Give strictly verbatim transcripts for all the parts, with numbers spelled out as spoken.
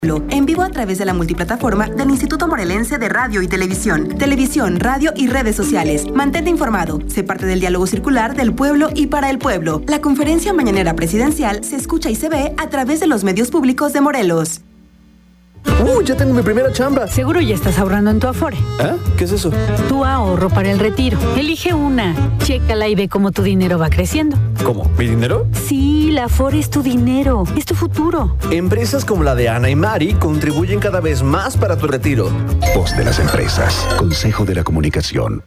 En vivo a través de la multiplataforma del Instituto Morelense de Radio y Televisión. Televisión, radio y redes sociales. Mantente informado. Sé parte del diálogo circular del pueblo y para el pueblo. La conferencia mañanera presidencial se escucha y se ve a través de los medios públicos de Morelos. ¡Uh! Ya tengo mi primera chamba. Seguro ya estás ahorrando en tu Afore. ¿Ah? ¿Qué es eso? Tu ahorro para el retiro. Elige una. Chécala y ve cómo tu dinero va creciendo. ¿Cómo? ¿Mi dinero? Sí, la Afore es tu dinero. Es tu futuro. Empresas como la de Ana y Mari contribuyen cada vez más para tu retiro. Voz de las empresas. Consejo de la Comunicación.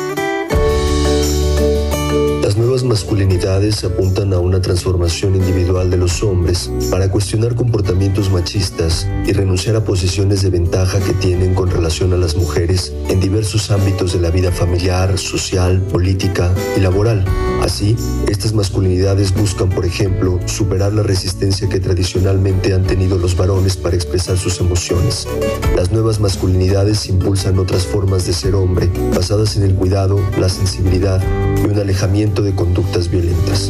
Las nuevas masculinidades apuntan a una transformación individual de los hombres para cuestionar comportamientos machistas y renunciar a posiciones de ventaja que tienen con relación a las mujeres en diversos ámbitos de la vida familiar, social, política y laboral. Así, estas masculinidades buscan, por ejemplo, superar la resistencia que tradicionalmente han tenido los varones para expresar sus emociones. Las nuevas masculinidades impulsan otras formas de ser hombre, basadas en el cuidado, la sensibilidad y un alejamiento de conductas violentas.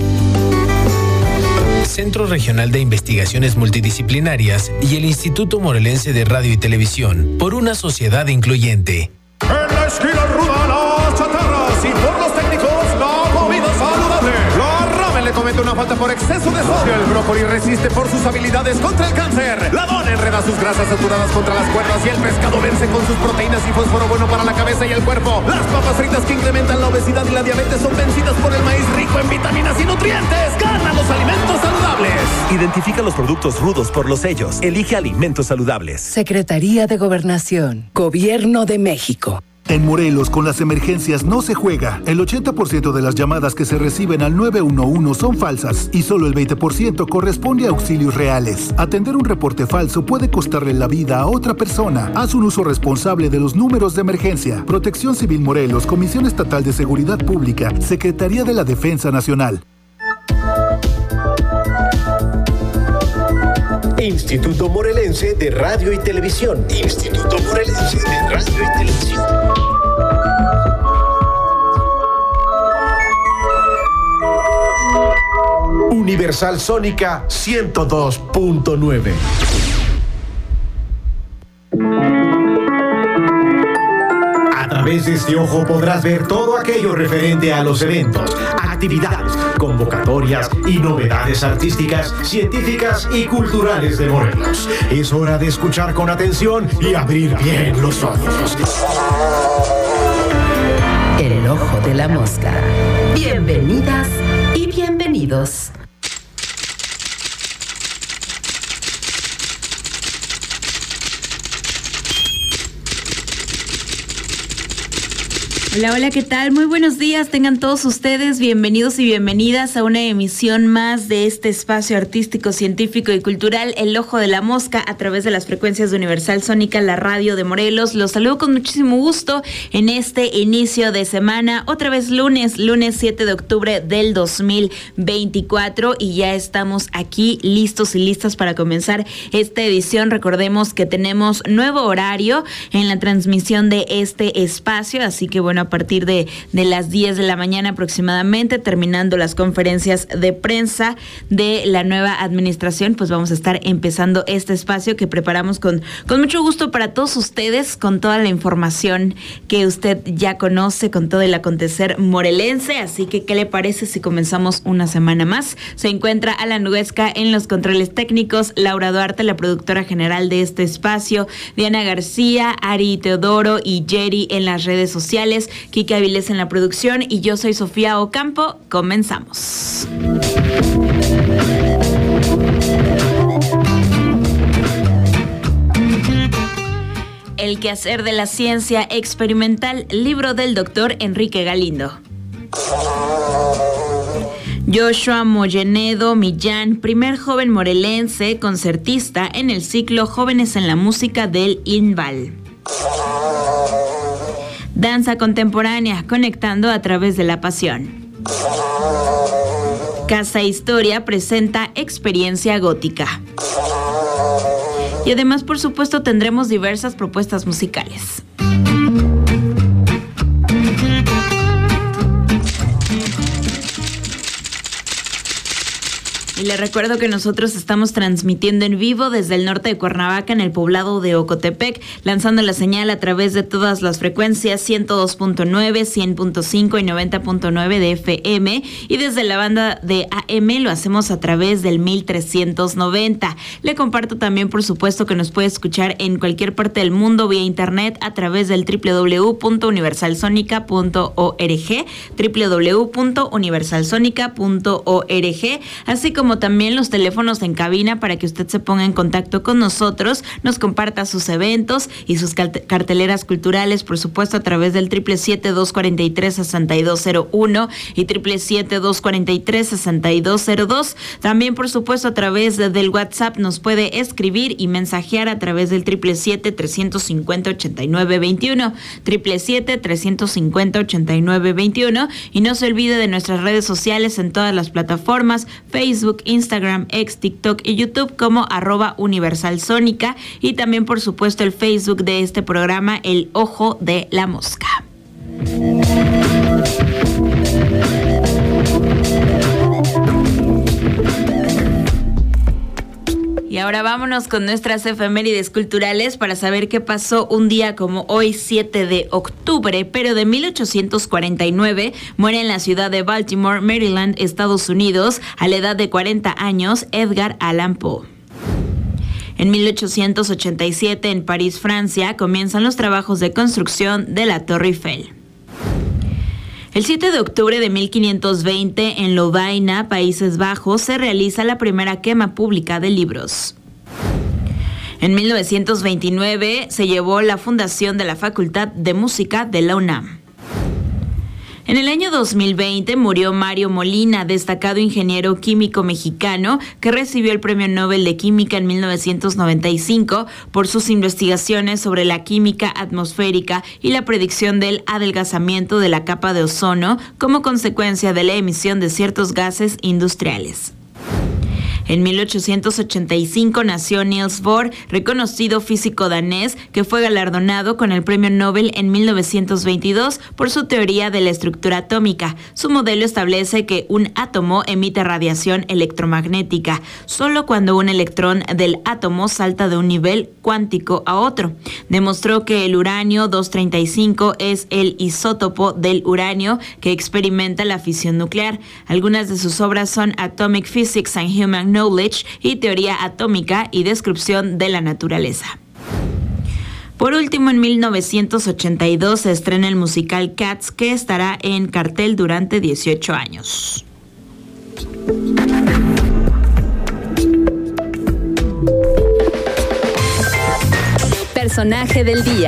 Centro Regional de Investigaciones Multidisciplinarias y el Instituto Morelense de Radio y Televisión, por una sociedad incluyente. En la esquina ruda, las chatarras y por los técnicos, la comida saludable. La ramen le comete una falta por exceso de sodio. El brócoli resiste por sus habilidades contra el cáncer. La dona enreda sus grasas saturadas contra las cuerdas y el pescado vence con sus proteínas y fósforo bueno para la cabeza y el cuerpo. Las papas fritas que incrementan la obesidad y la diabetes son vencidas por el maíz rico en vitaminas y nutrientes. ¡Gana los alimentos saludables! Identifica los productos rudos por los sellos. Elige alimentos saludables. Secretaría de Gobernación. Gobierno de México. En Morelos, con las emergencias no se juega. El ochenta por ciento de las llamadas que se reciben al nueve uno uno son falsas y solo el veinte por ciento corresponde a auxilios reales. Atender un reporte falso puede costarle la vida a otra persona. Haz un uso responsable de los números de emergencia. Protección Civil Morelos, Comisión Estatal de Seguridad Pública, Secretaría de la Defensa Nacional. Instituto Morelense de Radio y Televisión. Instituto Morelense de Radio y Televisión. Universal Sónica ciento dos punto nueve. A través de este ojo podrás ver todo aquello referente a los eventos, actividades, convocatorias y novedades artísticas, científicas y culturales de Morelos. Es hora de escuchar con atención y abrir bien los ojos. El ojo de la mosca. Bienvenidas y bienvenidos. Hola, hola, ¿qué tal? Muy buenos días, tengan todos ustedes bienvenidos y bienvenidas a una emisión más de este espacio artístico, científico y cultural, El Ojo de la Mosca, a través de las frecuencias de Universal Sónica, la radio de Morelos. Los saludo con muchísimo gusto en este inicio de semana, otra vez lunes, lunes siete de octubre del dos mil veinticuatro, y ya estamos aquí listos y listas para comenzar esta edición. Recordemos que tenemos nuevo horario en la transmisión de este espacio, así que bueno, a partir de, de las diez de la mañana aproximadamente, terminando las conferencias de prensa de la nueva administración, pues vamos a estar empezando este espacio que preparamos con, con mucho gusto para todos ustedes, con toda la información que usted ya conoce, con todo el acontecer morelense. Así que, ¿qué le parece si comenzamos una semana más? Se encuentra Alan Huesca en los controles técnicos, Laura Duarte, la productora general de este espacio, Diana García, Ari Teodoro y Jerry en las redes sociales, Kike Avilés en la producción, y yo soy Sofía Ocampo. Comenzamos. El quehacer de la ciencia experimental, libro del doctor Enrique Galindo. Joshua Moyenedo Millán, primer joven morelense concertista en el ciclo Jóvenes en la Música del INVAL. Danza contemporánea, conectando a través de la pasión. Casa Historia presenta Experiencia Gótica. Y además, por supuesto, tendremos diversas propuestas musicales. Y les recuerdo que nosotros estamos transmitiendo en vivo desde el norte de Cuernavaca, en el poblado de Ocotepec, lanzando la señal a través de todas las frecuencias ciento dos punto nueve, cien punto cinco y noventa punto nueve de F M, y desde la banda de A M lo hacemos a través del mil trescientos noventa. Le comparto también, por supuesto, que nos puede escuchar en cualquier parte del mundo vía internet a través del doble u doble u doble u punto universal sonica punto org, doble u doble u doble u punto universal sonica punto org, así como también los teléfonos en cabina para que usted se ponga en contacto con nosotros, nos comparta sus eventos y sus carteleras culturales, por supuesto, a través del siete siete siete, dos cuatro tres, seis dos cero uno y siete siete siete, dos cuatro tres, seis dos cero dos. También, por supuesto, a través del WhatsApp nos puede escribir y mensajear a través del siete siete siete, tres cinco cero, ocho nueve dos uno, siete siete siete, tres cinco cero, ocho nueve dos uno, y no se olvide de nuestras redes sociales en todas las plataformas: Facebook, Instagram, X, TikTok y YouTube como arroba Universal Sónica, y también, por supuesto, el Facebook de este programa, El Ojo de la Mosca. Y ahora vámonos con nuestras efemérides culturales para saber qué pasó un día como hoy, siete de octubre, pero de mil ochocientos cuarenta y nueve, muere en la ciudad de Baltimore, Maryland, Estados Unidos, a la edad de cuarenta años, Edgar Allan Poe. En mil ochocientos ochenta y siete, en París, Francia, comienzan los trabajos de construcción de la Torre Eiffel. El siete de octubre de mil quinientos veinte, en Lovaina, Países Bajos, se realiza la primera quema pública de libros. En mil novecientos veintinueve se llevó la fundación de la Facultad de Música de la UNAM. En el año dos mil veinte murió Mario Molina, destacado ingeniero químico mexicano que recibió el Premio Nobel de Química en mil novecientos noventa y cinco por sus investigaciones sobre la química atmosférica y la predicción del adelgazamiento de la capa de ozono como consecuencia de la emisión de ciertos gases industriales. En mil ochocientos ochenta y cinco nació Niels Bohr, reconocido físico danés, que fue galardonado con el Premio Nobel en mil novecientos veintidós por su teoría de la estructura atómica. Su modelo establece que un átomo emite radiación electromagnética solo cuando un electrón del átomo salta de un nivel cuántico a otro. Demostró que el uranio doscientos treinta y cinco es el isótopo del uranio que experimenta la fisión nuclear. Algunas de sus obras son Atomic Physics and Human Knowledge y Teoría Atómica y Descripción de la Naturaleza. Por último, en mil novecientos ochenta y dos se estrena el musical Cats, que estará en cartel durante dieciocho años. Personaje del día.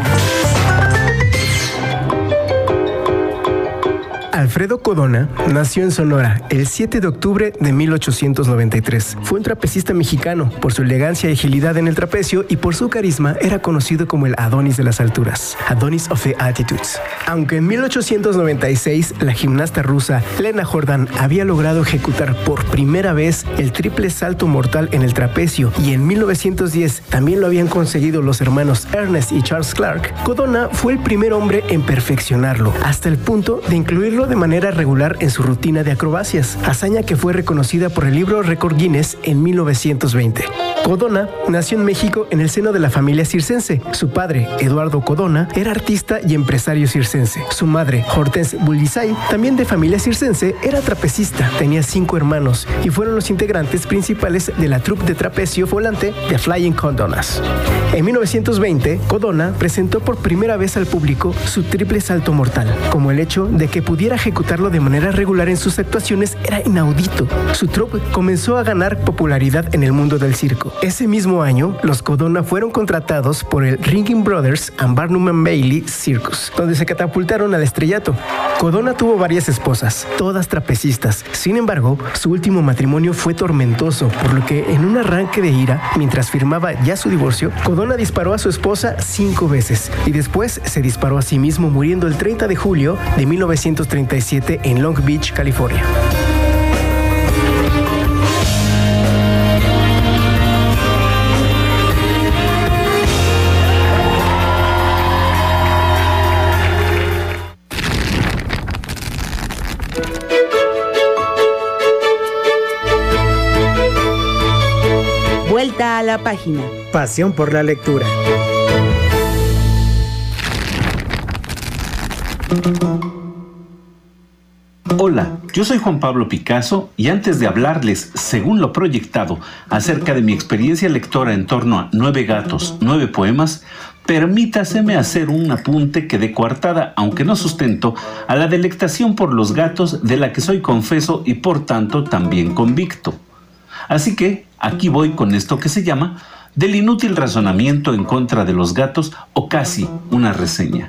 Alfredo Codona nació en Sonora el siete de octubre de mil ochocientos noventa y tres. Fue un trapecista mexicano. Por su elegancia y agilidad en el trapecio y por su carisma era conocido como el Adonis de las alturas, Adonis of the Altitudes. Aunque en mil ochocientos noventa y seis la gimnasta rusa Lena Jordan había logrado ejecutar por primera vez el triple salto mortal en el trapecio, y en mil novecientos diez también lo habían conseguido los hermanos Ernest y Charles Clark, Codona fue el primer hombre en perfeccionarlo, hasta el punto de incluirlo de manera regular en su rutina de acrobacias, hazaña que fue reconocida por el libro Récord Guinness en mil novecientos veinte. Codona nació en México en el seno de la familia circense. Su padre, Eduardo Codona, era artista y empresario circense. Su madre, Hortense Bulisay, también de familia circense, era trapecista. Tenía cinco hermanos y fueron los integrantes principales de la troupe de trapecio volante de Flying Condonas. En mil novecientos veinte, Codona presentó por primera vez al público su triple salto mortal, como el hecho de que pudiera ejecutarlo de manera regular en sus actuaciones era inaudito. Su troupe comenzó a ganar popularidad en el mundo del circo. Ese mismo año, los Codona fueron contratados por el Ringling Brothers and Barnum and Bailey Circus, donde se catapultaron al estrellato. Codona tuvo varias esposas, todas trapecistas. Sin embargo, su último matrimonio fue tormentoso, por lo que en un arranque de ira, mientras firmaba ya su divorcio, Codona disparó a su esposa cinco veces y después se disparó a sí mismo, muriendo el treinta de julio de mil novecientos treinta y siete en Long Beach, California. Entra a la página. Pasión por la lectura. Hola, yo soy Juan Pablo Picasso y antes de hablarles, según lo proyectado, acerca de mi experiencia lectora en torno a Nueve gatos, nueve poemas, permítaseme hacer un apunte que dé coartada, aunque no sustento, a la delectación por los gatos de la que soy confeso y por tanto también convicto. Así que aquí voy con esto que se llama del inútil razonamiento en contra de los gatos o casi una reseña.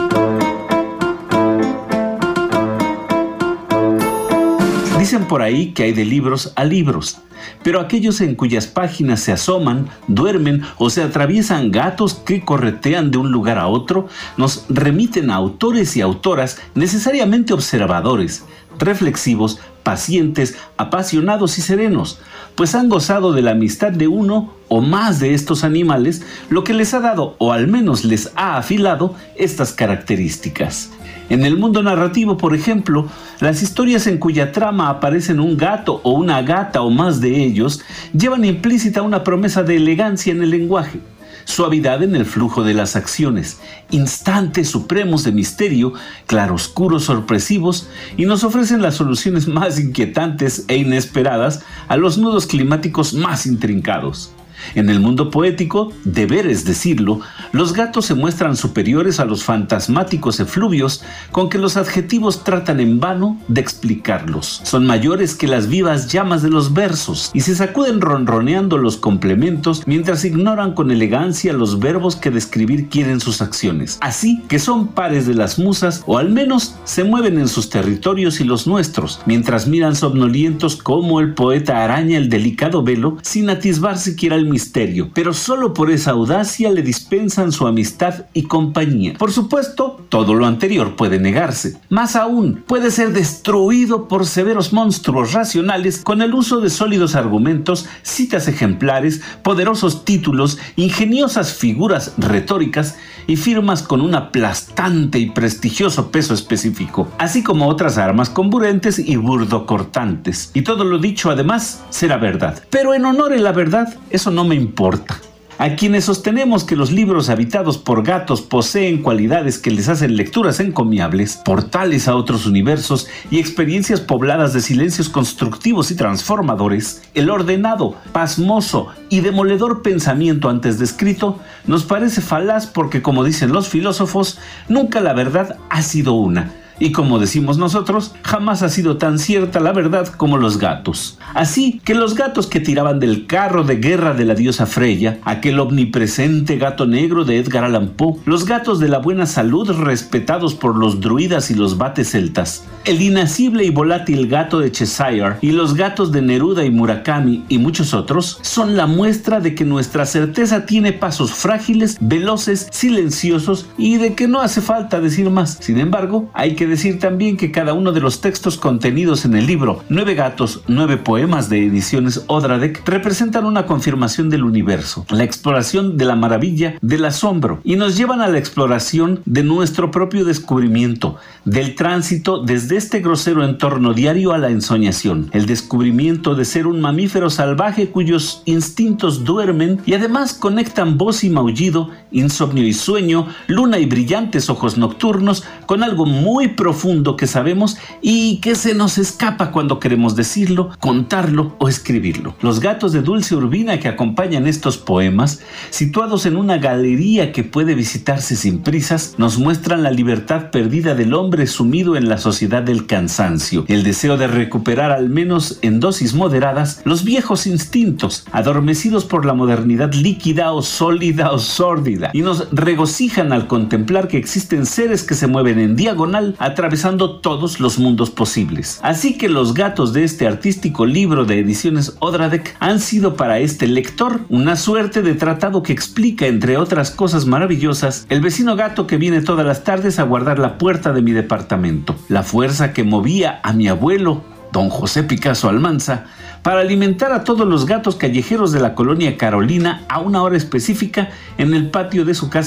Dicen por ahí que hay de libros a libros, pero aquellos en cuyas páginas se asoman, duermen o se atraviesan gatos que corretean de un lugar a otro, nos remiten a autores y autoras necesariamente observadores, reflexivos, pacientes, apasionados y serenos, pues han gozado de la amistad de uno o más de estos animales, lo que les ha dado, o al menos les ha afilado, estas características. En el mundo narrativo, por ejemplo, las historias en cuya trama aparecen un gato o una gata o más de ellos, llevan implícita una promesa de elegancia en el lenguaje, suavidad en el flujo de las acciones, instantes supremos de misterio, claroscuros sorpresivos, y nos ofrecen las soluciones más inquietantes e inesperadas a los nudos climáticos más intrincados. En el mundo poético, deberes decirlo, los gatos se muestran superiores a los fantasmáticos efluvios con que los adjetivos tratan en vano de explicarlos. Son mayores que las vivas llamas de los versos y se sacuden ronroneando los complementos mientras ignoran con elegancia los verbos que describir quieren sus acciones. Así que son pares de las musas, o al menos se mueven en sus territorios y los nuestros, mientras miran somnolientos cómo el poeta araña el delicado velo sin atisbar siquiera el misterio, pero solo por esa audacia le dispensan su amistad y compañía. Por supuesto, todo lo anterior puede negarse. Más aún, puede ser destruido por severos monstruos racionales con el uso de sólidos argumentos, citas ejemplares, poderosos títulos, ingeniosas figuras retóricas y firmas con un aplastante y prestigioso peso específico, así como otras armas comburentes y burdocortantes. Y todo lo dicho, además, será verdad. Pero en honor a la verdad, eso no me importa. A quienes sostenemos que los libros habitados por gatos poseen cualidades que les hacen lecturas encomiables, portales a otros universos y experiencias pobladas de silencios constructivos y transformadores, el ordenado, pasmoso y demoledor pensamiento antes descrito nos parece falaz porque, como dicen los filósofos, nunca la verdad ha sido una. Y como decimos nosotros, jamás ha sido tan cierta la verdad como los gatos. Así que los gatos que tiraban del carro de guerra de la diosa Freya, aquel omnipresente gato negro de Edgar Allan Poe, los gatos de la buena salud respetados por los druidas y los bates celtas, el inacible y volátil gato de Cheshire y los gatos de Neruda y Murakami y muchos otros, son la muestra de que nuestra certeza tiene pasos frágiles, veloces, silenciosos y de que no hace falta decir más. Sin embargo, hay que decir también que cada uno de los textos contenidos en el libro Nueve gatos, nueve poemas de Ediciones Odradek representan una confirmación del universo, la exploración de la maravilla, del asombro, y nos llevan a la exploración de nuestro propio descubrimiento, del tránsito desde este grosero entorno diario a la ensoñación, el descubrimiento de ser un mamífero salvaje cuyos instintos duermen y además conectan voz y maullido, insomnio y sueño, luna y brillantes ojos nocturnos con algo muy profundo que sabemos y que se nos escapa cuando queremos decirlo, contarlo o escribirlo. Los gatos de Dulce Urbina que acompañan estos poemas, situados en una galería que puede visitarse sin prisas, nos muestran la libertad perdida del hombre sumido en la sociedad del cansancio, el deseo de recuperar al menos en dosis moderadas los viejos instintos, adormecidos por la modernidad líquida o sólida o sórdida, y nos regocijan al contemplar que existen seres que se mueven en diagonal atravesando todos los mundos posibles. Así que los gatos de este artístico libro de Ediciones Odradek han sido para este lector una suerte de tratado que explica, entre otras cosas maravillosas, el vecino gato que viene todas las tardes a guardar la puerta de mi departamento, la fuerza que movía a mi abuelo, don José Picasso Almanza, para alimentar a todos los gatos callejeros de la colonia Carolina a una hora específica en el patio de su casa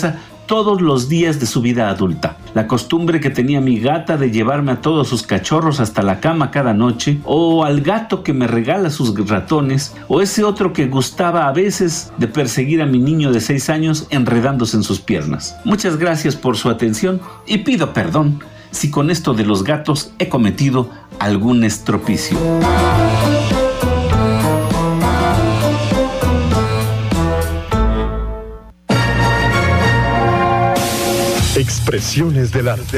todos los días de su vida adulta. La costumbre que tenía mi gata de llevarme a todos sus cachorros hasta la cama cada noche, o al gato que me regala sus ratones, o ese otro que gustaba a veces de perseguir a mi niño de seis años enredándose en sus piernas. Muchas gracias por su atención y pido perdón si con esto de los gatos he cometido algún estropicio. Expresiones del arte.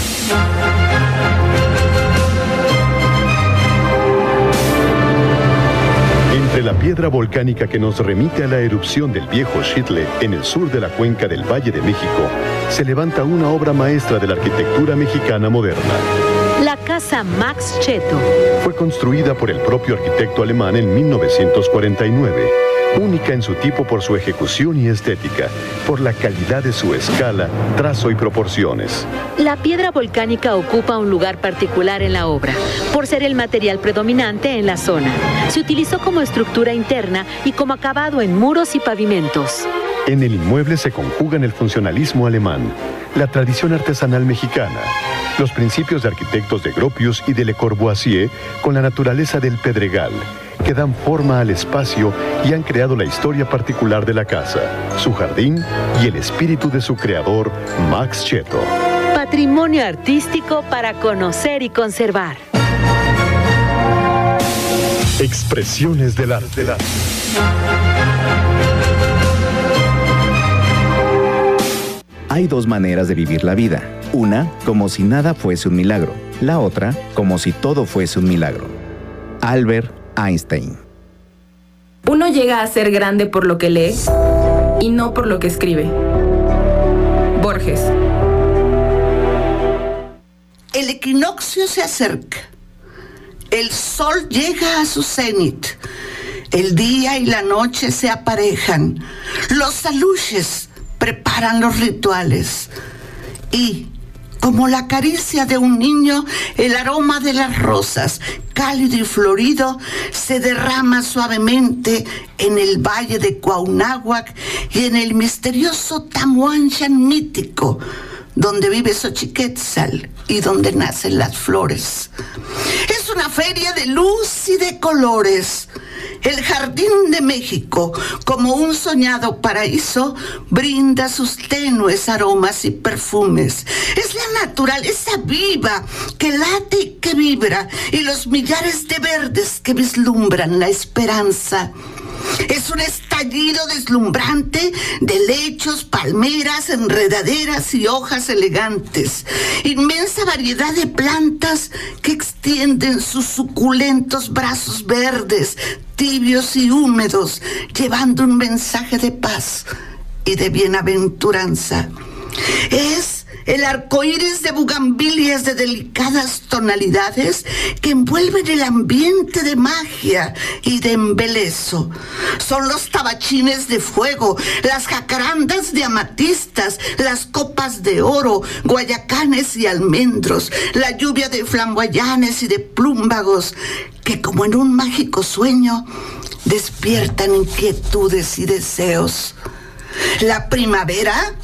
Entre la piedra volcánica que nos remite a la erupción del viejo Xitle en el sur de la cuenca del Valle de México, se levanta una obra maestra de la arquitectura mexicana moderna. La Casa Max Cheto. Fue construida por el propio arquitecto alemán en mil novecientos cuarenta y nueve. Única en su tipo por su ejecución y estética, por la calidad de su escala, trazo y proporciones. La piedra volcánica ocupa un lugar particular en la obra, por ser el material predominante en la zona. Se utilizó como estructura interna y como acabado en muros y pavimentos. En el inmueble se conjugan el funcionalismo alemán, la tradición artesanal mexicana, los principios de arquitectos de Gropius y de Le Corbusier con la naturaleza del pedregal, que dan forma al espacio y han creado la historia particular de la casa, su jardín y el espíritu de su creador, Max Cheto. Patrimonio artístico para conocer y conservar. Expresiones del arte. Hay dos maneras de vivir la vida. Una, como si nada fuese un milagro. La otra, como si todo fuese un milagro. Albert Einstein. Uno llega a ser grande por lo que lee y no por lo que escribe. Borges. El equinoccio se acerca. El sol llega a su cenit. El día y la noche se aparejan. Los aluches preparan los rituales. Y, como la caricia de un niño, el aroma de las rosas, cálido y florido, se derrama suavemente en el valle de Cuauhnáhuac y en el misterioso Tamuanchan mítico, donde vive Xochiquetzal y donde nacen las flores. Es una feria de luz y de colores. El Jardín de México, como un soñado paraíso, brinda sus tenues aromas y perfumes. Es la naturaleza viva que late y que vibra, y los millares de verdes que vislumbran la esperanza. Es un estallido deslumbrante de lechos, palmeras, enredaderas y hojas elegantes. Inmensa variedad de plantas que extienden sus suculentos brazos verdes, tibios y húmedos, llevando un mensaje de paz y de bienaventuranza. Es el arcoíris de bugambilias de delicadas tonalidades que envuelven el ambiente de magia y de embelezo. Son los tabachines de fuego, las jacarandas de amatistas, las copas de oro, guayacanes y almendros, la lluvia de flamboyanes y de plúmbagos que, como en un mágico sueño, despiertan inquietudes y deseos. La primavera,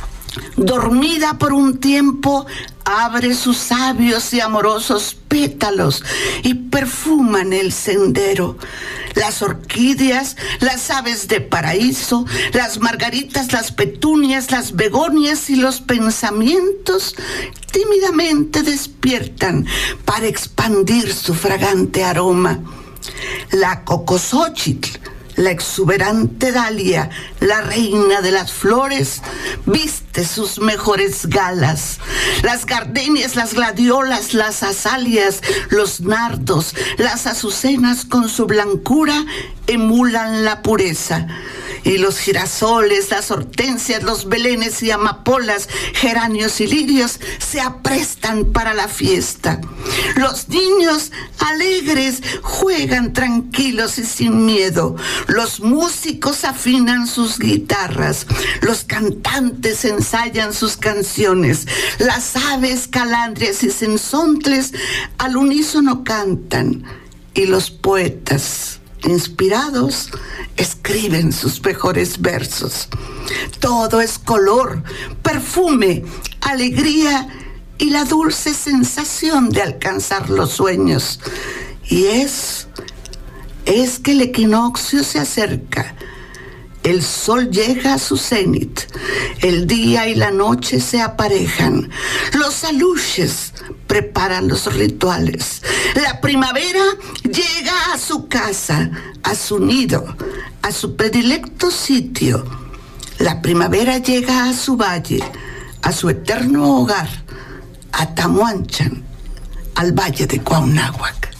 dormida por un tiempo, abre sus sabios y amorosos pétalos y perfuman el sendero. Las orquídeas, las aves de paraíso, las margaritas, las petunias, las begonias y los pensamientos tímidamente despiertan para expandir su fragante aroma. La cocosóchitl, la exuberante dalia, la reina de las flores, viste sus mejores galas. Las gardenias, las gladiolas, las azalias, los nardos, las azucenas con su blancura emulan la pureza. Y los girasoles, las hortensias, los belenes y amapolas, geranios y lirios se aprestan para la fiesta. Los niños alegres juegan tranquilos y sin miedo. Los músicos afinan sus guitarras. Los cantantes ensayan sus canciones. Las aves, calandrias y sensontles al unísono cantan. Y los poetas inspirados, escriben sus mejores versos. Todo es color, perfume, alegría y la dulce sensación de alcanzar los sueños. Y es, es que el equinoccio se acerca. El sol llega a su cenit, el día y la noche se aparejan, los aluches preparan los rituales, la primavera llega a su casa, a su nido, a su predilecto sitio. La primavera llega a su valle, a su eterno hogar, a Tamuanchan, al valle de Cuauhnáhuac.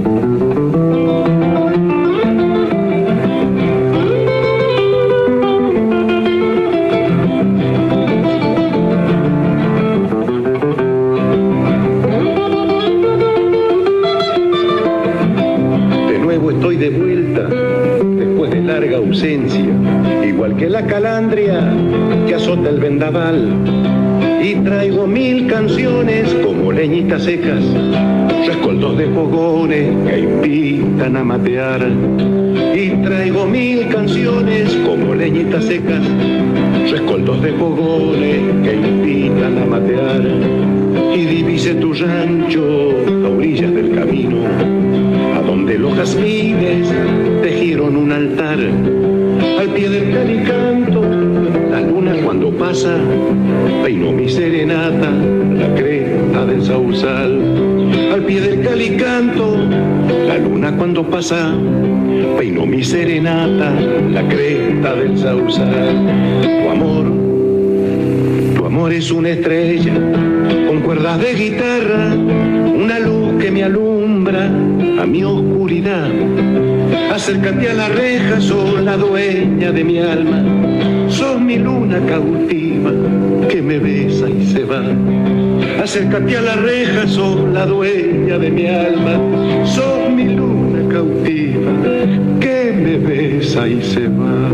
Estoy de vuelta después de larga ausencia, igual que la calandria que azota el vendaval, y traigo mil canciones como leñitas secas, rescoldos de fogones que invitan a matear, y traigo mil canciones como leñitas secas, rescoldos de fogones que invitan a matear, y divise tu rancho a orillas del camino, donde los jazmines tejieron un altar. Al pie del calicanto, la luna cuando pasa, peinó mi serenata, la cresta del sausal. Al pie del calicanto, la luna cuando pasa, peinó mi serenata, la cresta del sausal. Tu amor, tu amor es una estrella, con cuerdas de guitarra, una luz que me alumbra a mi oscuridad. Acércate a la reja, sos la dueña de mi alma, sos mi luna cautiva que me besa y se va. Acércate a la reja, sos la dueña de mi alma, sos mi luna cautiva que me besa y se va.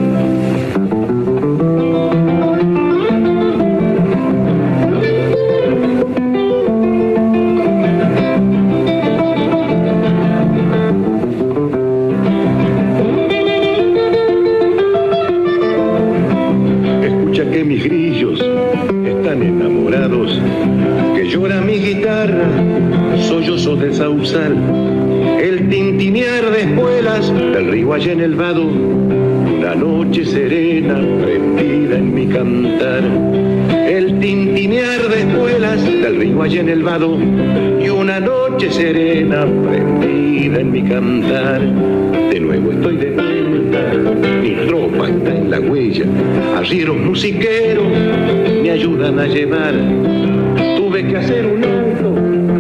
Del sausal, el tintinear de espuelas del río allá en el vado, una noche serena prendida en mi cantar. El tintinear de espuelas del río allá en el vado, y una noche serena prendida en mi cantar. De nuevo estoy de vuelta, mi tropa está en la huella, arrieros musiqueros me ayudan a llevar. Tuve que hacer un alto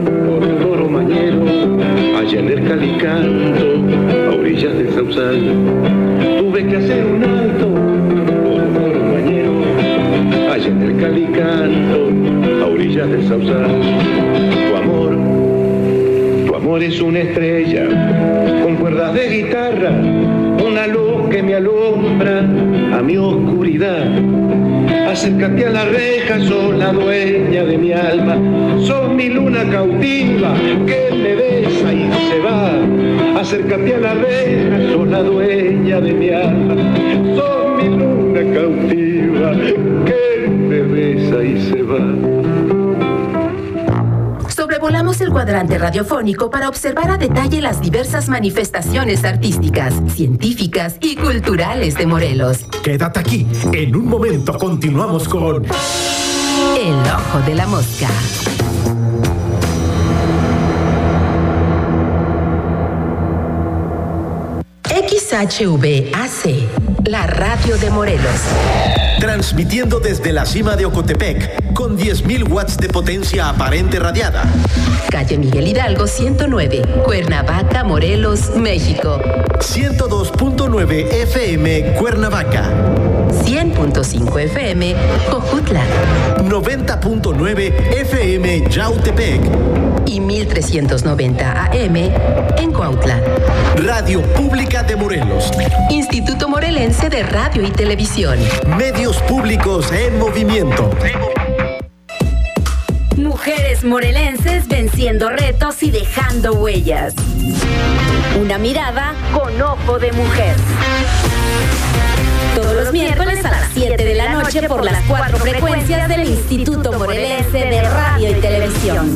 allá en el calicanto, a orillas del sausal. Tuve que hacer un alto por un toro mañero, allá en el calicanto, a orillas del sausal. Tu amor, tu amor es una estrella, con cuerdas de guitarra, una luz que me alumbra a mi oscuridad. Acércate a la reja, sos la dueña de mi alma, sos mi luna cautiva que me besa y se va. Acércate a la reja, sos la dueña de mi alma, sos mi luna cautiva que me besa y se va. Sobrevolamos el cuadrante radiofónico para observar a detalle las diversas manifestaciones artísticas, científicas y culturales de Morelos. Quédate aquí, en un momento continuamos con El Ojo de la Mosca. X H V A C, la radio de Morelos. Transmitiendo desde la cima de Ocotepec, con diez mil watts de potencia aparente radiada. Calle Miguel Hidalgo ciento nueve, Cuernavaca, Morelos, México. ciento dos punto nueve F M, Cuernavaca. cien punto cinco F M, Jojutla. noventa punto nueve F M, Yautepec. Y mil trescientos noventa A M en Cuautla. Radio Pública de Morelos. Instituto Morelense de Radio y Televisión. Medios públicos en movimiento. Mujeres morelenses venciendo retos y dejando huellas. Una mirada con ojo de mujer. Todos los miércoles a las siete de la noche por las cuatro frecuencias del Instituto Morelense de Radio y Televisión.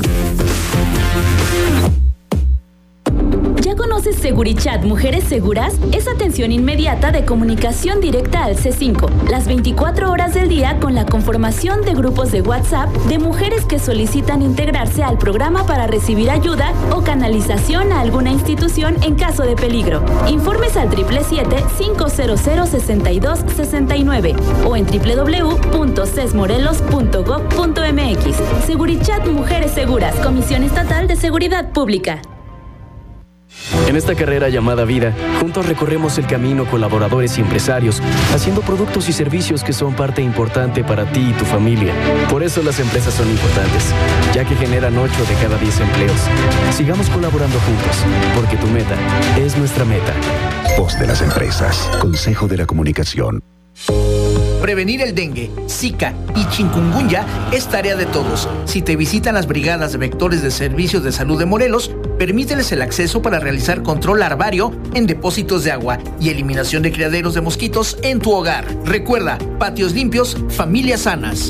¿Ya conoces Segurichat Mujeres Seguras? Es atención inmediata de comunicación directa al C cinco, las veinticuatro horas del día, con la conformación de grupos de WhatsApp de mujeres que solicitan integrarse al programa para recibir ayuda o canalización a alguna institución en caso de peligro. Informes al siete siete siete, cinco cero cero, seis dos seis nueve o en doble u doble u doble u punto cesmorelos punto gob punto m x. Segurichat Mujeres Seguras, Comisión Estatal de Seguridad Pública. En esta carrera llamada vida, juntos recorremos el camino colaboradores y empresarios, haciendo productos y servicios que son parte importante para ti y tu familia. Por eso las empresas son importantes, ya que generan ocho de cada diez empleos. Sigamos colaborando juntos, porque tu meta es nuestra meta. Voz de las empresas. Consejo de la Comunicación. Prevenir el dengue, zika y chikungunya es tarea de todos. Si te visitan las brigadas de vectores de servicios de salud de Morelos, permíteles el acceso para realizar control larvario en depósitos de agua y eliminación de criaderos de mosquitos en tu hogar. Recuerda, patios limpios, familias sanas.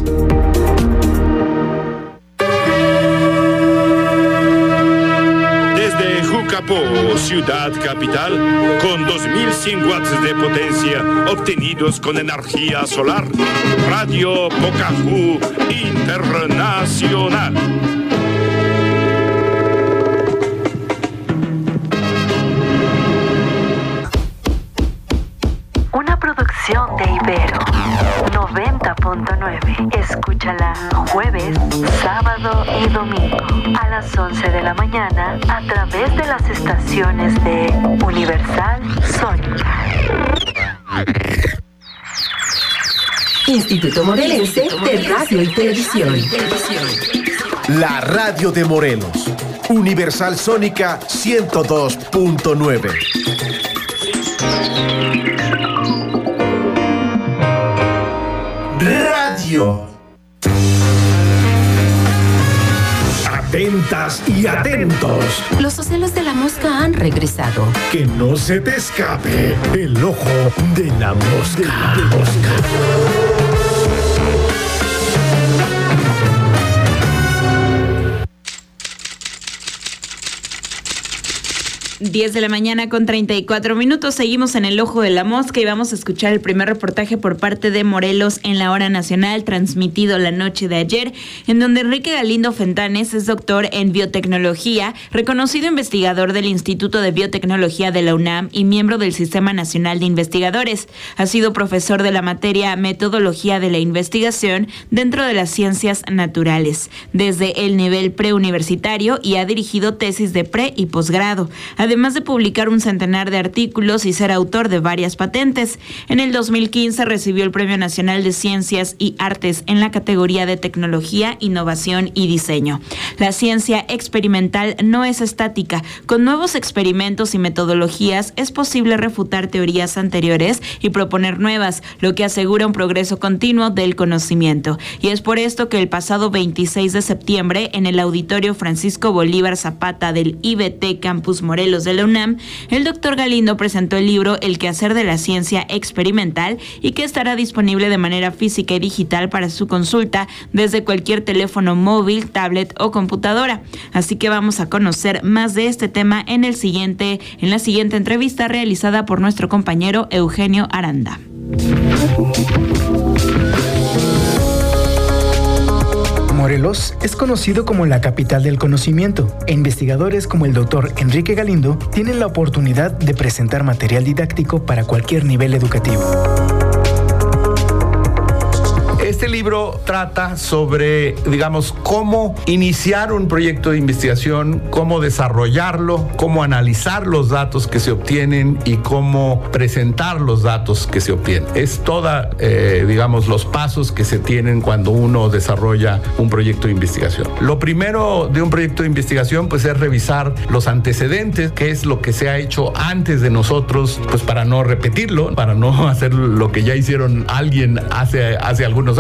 Desde Jucapó, ciudad capital, con dos mil cien watts de potencia obtenidos con energía solar, Radio Pocahú Internacional. Una producción de Ibero noventa punto nueve. Escúchala jueves, sábado y domingo a las once de la mañana a través de las estaciones de Universal Sónica. Instituto Morelense de Radio y Televisión. La radio de Morelos. Universal Sónica ciento dos punto nueve. Radio. Atentas y atentos. Los ocelos de la mosca han regresado. Que no se te escape el ojo de la mosca. De la mosca. diez de la mañana con treinta y cuatro minutos. Seguimos en el ojo de la mosca y vamos a escuchar el primer reportaje por parte de Morelos en la hora nacional, transmitido la noche de ayer, en donde Enrique Galindo Fentanes es doctor en biotecnología, reconocido investigador del Instituto de Biotecnología de la UNAM y miembro del Sistema Nacional de Investigadores. Ha sido profesor de la materia Metodología de la Investigación dentro de las ciencias naturales, desde el nivel preuniversitario, y ha dirigido tesis de pre y posgrado, además de publicar un centenar de artículos y ser autor de varias patentes. En el dos mil quince recibió el Premio Nacional de Ciencias y Artes en la categoría de Tecnología, Innovación y Diseño. La ciencia experimental no es estática. Con nuevos experimentos y metodologías es posible refutar teorías anteriores y proponer nuevas, lo que asegura un progreso continuo del conocimiento. Y es por esto que el pasado veintiséis de septiembre, en el Auditorio Francisco Bolívar Zapata del I B T Campus Morelos de la UNAM, el doctor Galindo presentó el libro El quehacer de la ciencia experimental, y que estará disponible de manera física y digital para su consulta desde cualquier teléfono móvil, tablet o computadora. Así que vamos a conocer más de este tema en el siguiente, en la siguiente entrevista realizada por nuestro compañero Eugenio Aranda. Morelos es conocido como la capital del conocimiento, e investigadores como el doctor Enrique Galindo tienen la oportunidad de presentar material didáctico para cualquier nivel educativo. Este libro trata sobre, digamos, cómo iniciar un proyecto de investigación, cómo desarrollarlo, cómo analizar los datos que se obtienen y cómo presentar los datos que se obtienen. Es toda, eh, digamos, los pasos que se tienen cuando uno desarrolla un proyecto de investigación. Lo primero de un proyecto de investigación, pues, es revisar los antecedentes, qué es lo que se ha hecho antes de nosotros, pues, para no repetirlo, para no hacer lo que ya hicieron alguien hace, hace algunos años.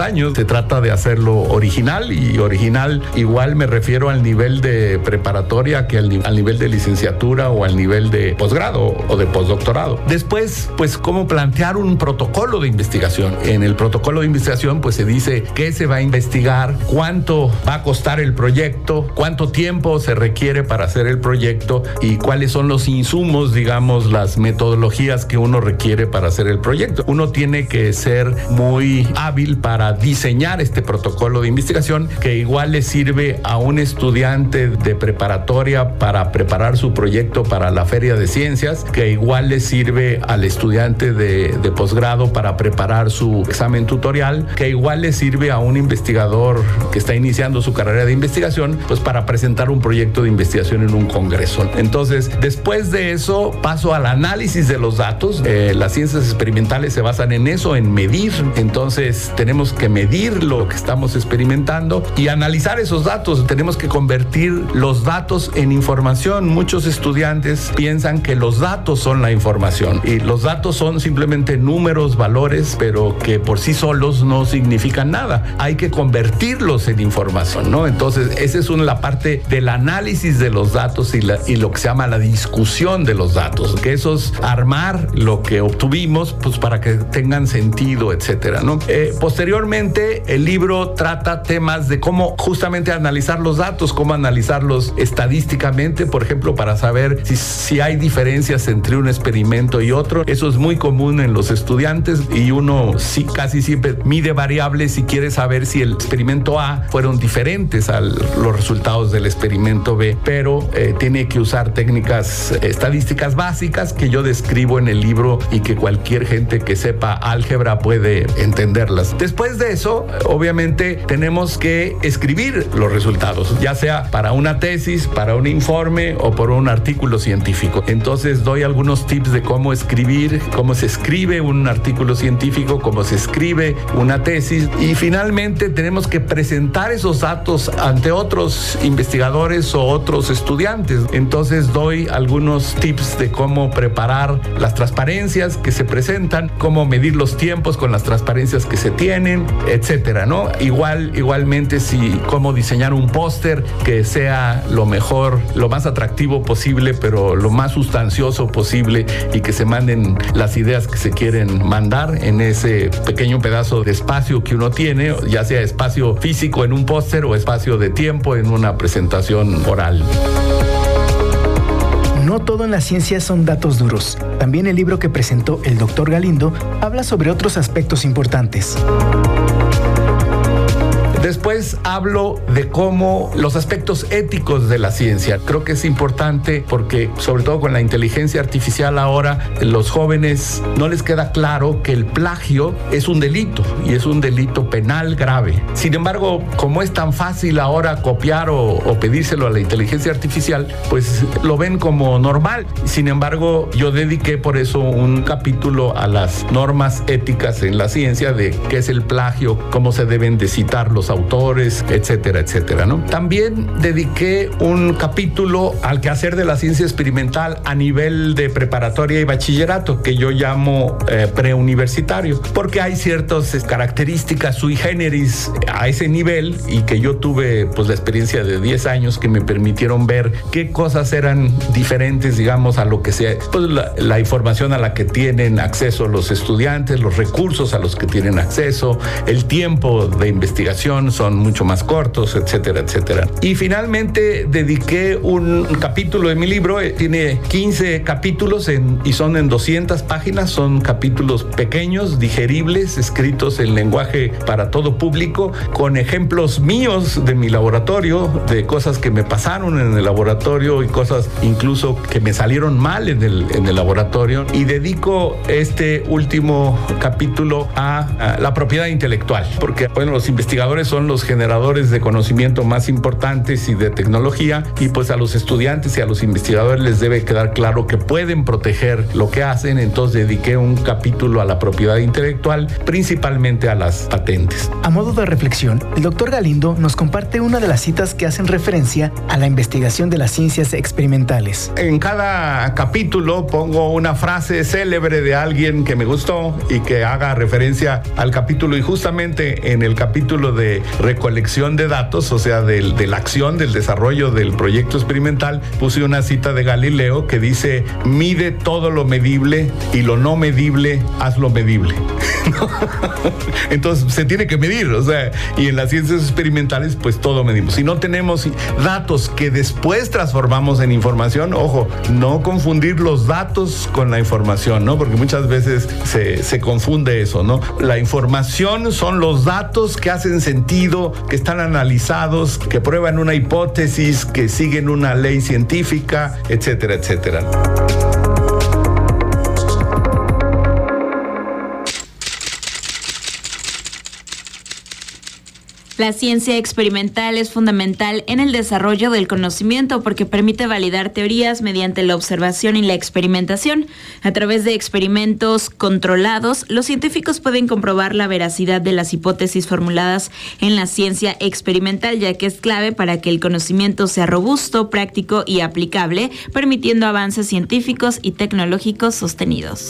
años. Se trata de hacerlo original, y original igual me refiero al nivel de preparatoria que al, al nivel de licenciatura o al nivel de posgrado o de postdoctorado. Después, pues, cómo plantear un protocolo de investigación. En el protocolo de investigación, pues, se dice qué se va a investigar, cuánto va a costar el proyecto, cuánto tiempo se requiere para hacer el proyecto y cuáles son los insumos, digamos, las metodologías que uno requiere para hacer el proyecto. Uno tiene que ser muy hábil para diseñar este protocolo de investigación, que igual le sirve a un estudiante de preparatoria para preparar su proyecto para la Feria de Ciencias, que igual le sirve al estudiante de, de posgrado para preparar su examen tutorial, que igual le sirve a un investigador que está iniciando su carrera de investigación, pues para presentar un proyecto de investigación en un congreso. Entonces, después de eso, paso al análisis de los datos. Eh, las ciencias experimentales se basan en eso, en medir. Entonces, tenemos que medir lo que estamos experimentando y analizar esos datos. Tenemos que convertir los datos en información. Muchos estudiantes piensan que los datos son la información y los datos son simplemente números, valores, pero que por sí solos no significan nada. Hay que convertirlos en información, ¿no? Entonces, esa es una, la parte del análisis de los datos y, la, y lo que se llama la discusión de los datos, que eso es armar lo que obtuvimos, pues, para que tengan sentido, etcétera, ¿no? Eh, posteriormente, el libro trata temas de cómo justamente analizar los datos, cómo analizarlos estadísticamente, por ejemplo, para saber si, si hay diferencias entre un experimento y otro. Eso es muy común en los estudiantes y uno sí, casi siempre mide variables y quiere saber si el experimento A fueron diferentes a los resultados del experimento B, pero eh, tiene que usar técnicas estadísticas básicas que yo describo en el libro y que cualquier gente que sepa álgebra puede entenderlas. Después de eso, obviamente, tenemos que escribir los resultados, ya sea para una tesis, para un informe o por un artículo científico. Entonces, doy algunos tips de cómo escribir, cómo se escribe un artículo científico, cómo se escribe una tesis, y finalmente tenemos que presentar esos datos ante otros investigadores o otros estudiantes. Entonces, doy algunos tips de cómo preparar las transparencias que se presentan, cómo medir los tiempos con las transparencias que se tienen, etcétera, ¿no? Igual, igualmente, si cómo diseñar un póster que sea lo mejor, lo más atractivo posible, pero lo más sustancioso posible, y que se manden las ideas que se quieren mandar en ese pequeño pedazo de espacio que uno tiene, ya sea espacio físico en un póster o espacio de tiempo en una presentación oral. No todo en la ciencia son datos duros. También el libro que presentó el doctor Galindo habla sobre otros aspectos importantes. Después hablo de cómo los aspectos éticos de la ciencia. Creo que es importante porque, sobre todo con la inteligencia artificial ahora, los jóvenes no les queda claro que el plagio es un delito y es un delito penal grave. Sin embargo, como es tan fácil ahora copiar o, o pedírselo a la inteligencia artificial, pues lo ven como normal. Sin embargo, yo dediqué por eso un capítulo a las normas éticas en la ciencia de qué es el plagio, cómo se deben de citar los autores, etcétera, etcétera, ¿no? También dediqué un capítulo al quehacer de la ciencia experimental a nivel de preparatoria y bachillerato, que yo llamo eh, preuniversitario, porque hay ciertas características sui generis a ese nivel y que yo tuve, pues, la experiencia de diez años que me permitieron ver qué cosas eran diferentes, digamos, a lo que sea, pues, la, la información a la que tienen acceso los estudiantes, los recursos a los que tienen acceso, el tiempo de investigación son mucho más cortos, etcétera, etcétera. Y finalmente dediqué un capítulo de mi libro, tiene quince capítulos en, y son en doscientas páginas, son capítulos pequeños, digeribles, escritos en lenguaje para todo público, con ejemplos míos de mi laboratorio, de cosas que me pasaron en el laboratorio y cosas incluso que me salieron mal en el, en el laboratorio. Y dedico este último capítulo a, a la propiedad intelectual, porque, bueno, los investigadores quiénes son los generadores de conocimiento más importantes y de tecnología, y pues a los estudiantes y a los investigadores les debe quedar claro que pueden proteger lo que hacen. Entonces dediqué un capítulo a la propiedad intelectual, principalmente a las patentes. A modo de reflexión, el doctor Galindo nos comparte una de las citas que hacen referencia a la investigación de las ciencias experimentales. En cada capítulo pongo una frase célebre de alguien que me gustó y que haga referencia al capítulo, y justamente en el capítulo de recolección de datos, o sea, de, de la acción, del desarrollo del proyecto experimental, puse una cita de Galileo que dice: mide todo lo medible y lo no medible, hazlo medible. Entonces se tiene que medir, o sea, y en las ciencias experimentales pues todo medimos. Si no tenemos datos que después transformamos en información, ojo, no confundir los datos con la información, ¿no? Porque muchas veces se, se confunde eso, ¿no? La información son los datos que hacen sentido, que están analizados, que prueban una hipótesis, que siguen una ley científica, etcétera, etcétera. La ciencia experimental es fundamental en el desarrollo del conocimiento porque permite validar teorías mediante la observación y la experimentación. A través de experimentos controlados, los científicos pueden comprobar la veracidad de las hipótesis formuladas en la ciencia experimental, ya que es clave para que el conocimiento sea robusto, práctico y aplicable, permitiendo avances científicos y tecnológicos sostenidos.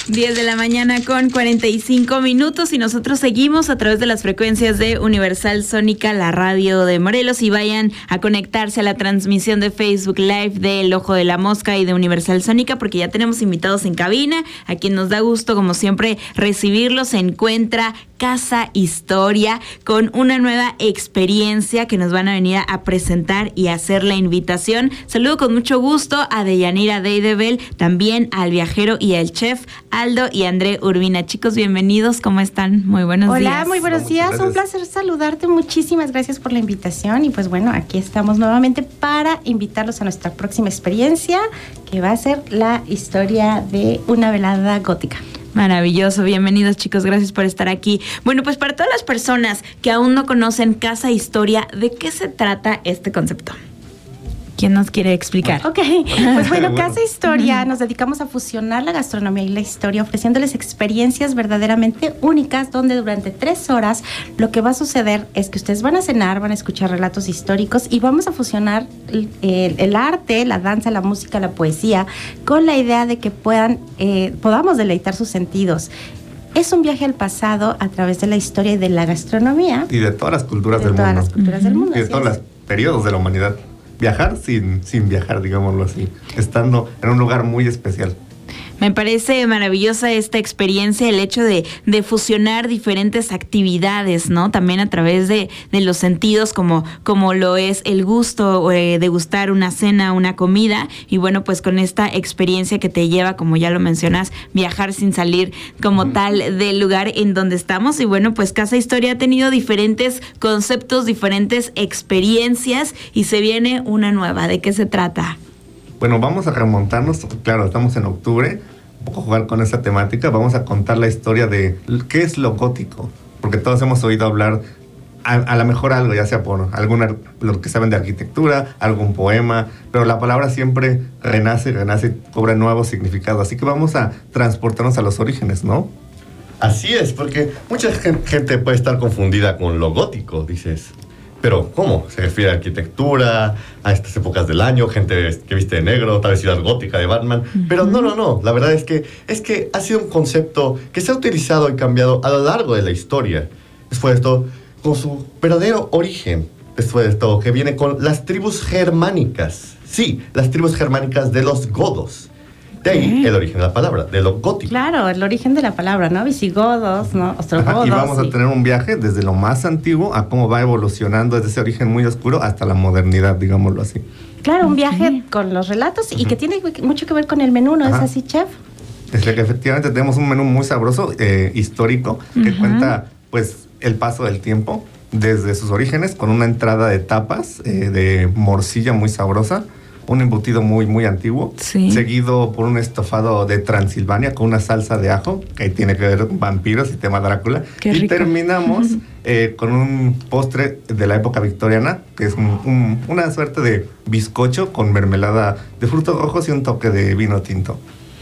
diez de la mañana con cuarenta y cinco minutos y nosotros seguimos a través de las frecuencias de Universal Sónica, la radio de Morelos, y vayan a conectarse a la transmisión de Facebook Live de El Ojo de la Mosca y de Universal Sónica, porque ya tenemos invitados en cabina, a quien nos da gusto como siempre recibirlos. Se encuentra Casa Historia con una nueva experiencia que nos van a venir a presentar y a hacer la invitación. Saludo con mucho gusto a Deyanira Deidebel, también al viajero y al chef Aldo y André Urbina. Chicos, bienvenidos, ¿cómo están? Muy buenos Hola, días. Hola, muy buenos días, un placer saludarte, muchísimas gracias por la invitación y pues bueno, aquí estamos nuevamente para invitarlos a nuestra próxima experiencia, que va a ser la historia de una velada gótica. Maravilloso, bienvenidos chicos, gracias por estar aquí. Bueno, pues para todas las personas que aún no conocen Casa Historia, ¿de qué se trata este concepto? ¿Quién nos quiere explicar? Ok, pues bueno, Casa Historia nos dedicamos a fusionar la gastronomía y la historia, ofreciéndoles experiencias verdaderamente únicas, donde durante tres horas lo que va a suceder es que ustedes van a cenar, van a escuchar relatos históricos y vamos a fusionar el, el, el arte, la danza, la música, la poesía, con la idea de que puedan, eh, podamos deleitar sus sentidos. Es un viaje al pasado a través de la historia y de la gastronomía. Y de todas las culturas de del todas mundo. las culturas del mundo. Y de todos los periodos de la humanidad. Viajar sin, sin viajar, digámoslo así, estando en un lugar muy especial. Me parece maravillosa esta experiencia, el hecho de, de fusionar diferentes actividades, ¿no? También a través de, de los sentidos, como, como lo es el gusto eh, de gustar una cena, una comida. Y bueno, pues con esta experiencia que te lleva, como ya lo mencionas, viajar sin salir como uh-huh. tal del lugar en donde estamos. Y bueno, pues Casa Historia ha tenido diferentes conceptos, diferentes experiencias y se viene una nueva. ¿De qué se trata? Bueno, vamos a remontarnos, claro, estamos en octubre, un poco jugar con esa temática, vamos a contar la historia de qué es lo gótico, porque todos hemos oído hablar, a, a lo mejor algo, ya sea por alguna, lo que saben de arquitectura, algún poema, pero la palabra siempre renace, renace y cobra nuevos significados, así que vamos a transportarnos a los orígenes, ¿no? Así es, porque mucha gente puede estar confundida con lo gótico, dices... Pero, ¿cómo? Se refiere a arquitectura, a estas épocas del año, gente que viste de negro, tal vez ciudad gótica de Batman. Uh-huh. Pero no, no, no. La verdad es que, es que ha sido un concepto que se ha utilizado y cambiado a lo largo de la historia. Después de esto, con su verdadero origen. Después de esto, que viene con las tribus germánicas. Sí, las tribus germánicas de los godos. De ahí el origen de la palabra, de lo gótico. Claro, el origen de la palabra, ¿no? Visigodos, ¿no? Ostrogodos. Y vamos sí. a tener un viaje desde lo más antiguo a cómo va evolucionando desde ese origen muy oscuro hasta la modernidad, digámoslo así. Claro, un viaje okay. con los relatos y uh-huh. que tiene mucho que ver con el menú, ¿no Ajá. es así, chef? Es que efectivamente tenemos un menú muy sabroso, eh, histórico, que uh-huh. cuenta pues el paso del tiempo desde sus orígenes con una entrada de tapas, eh, de morcilla muy sabrosa, un embutido muy, muy antiguo, sí. seguido por un estofado de Transilvania con una salsa de ajo, que ahí tiene que ver con vampiros y tema Drácula. Qué y rico. Terminamos eh, con un postre de la época victoriana, que es un, un, una suerte de bizcocho con mermelada de frutos rojos y un toque de vino tinto.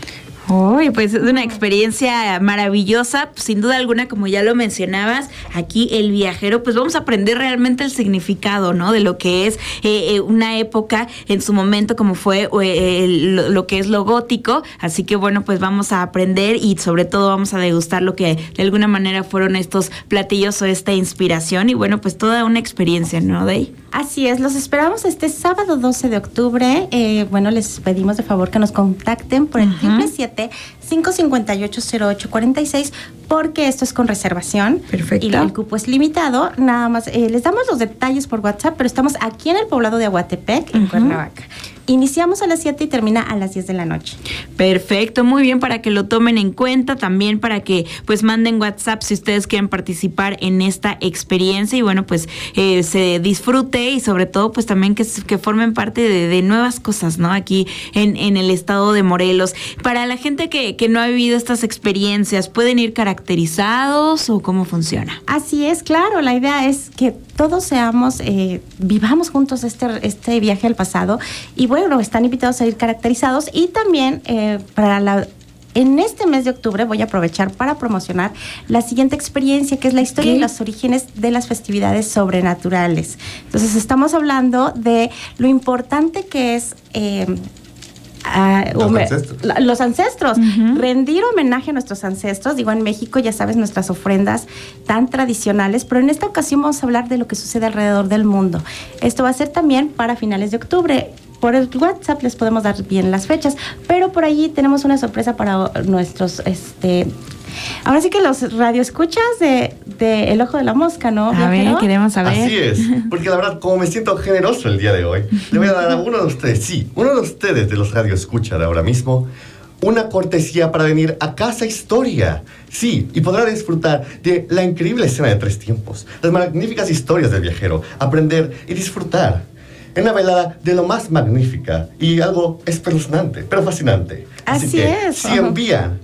Uy, pues es una experiencia maravillosa, sin duda alguna, como ya lo mencionabas, aquí el viajero, pues vamos a aprender realmente el significado, ¿no? De lo que es eh, una época en su momento, como fue eh, lo, lo que es lo gótico, así que bueno, pues vamos a aprender y sobre todo vamos a degustar lo que de alguna manera fueron estos platillos o esta inspiración y bueno, pues toda una experiencia, ¿no, Dey? Así es, los esperamos este sábado doce de octubre, eh, bueno, les pedimos de favor que nos contacten por el triple siete, cinco cinco ocho, cero ocho cuatro seis porque esto es con reservación. Perfecto. Y el cupo es limitado, nada más, eh, les damos los detalles por WhatsApp, pero estamos aquí en el poblado de Aguatepec, en uh-huh. Cuernavaca. Iniciamos a las siete y termina a las diez de la noche. Perfecto, muy bien, para que lo tomen en cuenta, también para que pues manden WhatsApp si ustedes quieren participar en esta experiencia y bueno, pues eh, se disfrute y sobre todo pues también que, que formen parte de, de nuevas cosas, ¿no? Aquí en, en el estado de Morelos. Para la gente que, que no ha vivido estas experiencias, ¿pueden ir caracterizados o cómo funciona? Así es, claro, la idea es que todos seamos, eh, vivamos juntos este, este viaje al pasado y bueno, están invitados a ir caracterizados y también eh, para la... En este mes de octubre voy a aprovechar para promocionar la siguiente experiencia, que es la historia ¿Qué? y los orígenes de las festividades sobrenaturales. Entonces, estamos hablando de lo importante que es eh, Uh, los, hume, ancestros. La, los ancestros, uh-huh. rendir homenaje a nuestros ancestros. Digo, en México ya sabes nuestras ofrendas tan tradicionales, pero en esta ocasión vamos a hablar de lo que sucede alrededor del mundo. Esto va a ser también para finales de octubre. Por el WhatsApp les podemos dar bien las fechas, pero por allí tenemos una sorpresa para nuestros, este, ahora sí que los radioescuchas de, de El Ojo de la Mosca, ¿no? A ver, queremos saber. Así es, porque la verdad, como me siento generoso el día de hoy, le voy a dar a uno de ustedes, sí, uno de ustedes de los radioescuchas de ahora mismo, una cortesía para venir a Casa Historia. Sí, y podrá disfrutar de la increíble escena de Tres Tiempos, las magníficas historias del viajero, aprender y disfrutar. En una velada de lo más magnífica y algo espeluznante, pero fascinante. Así, Así que, es. si envían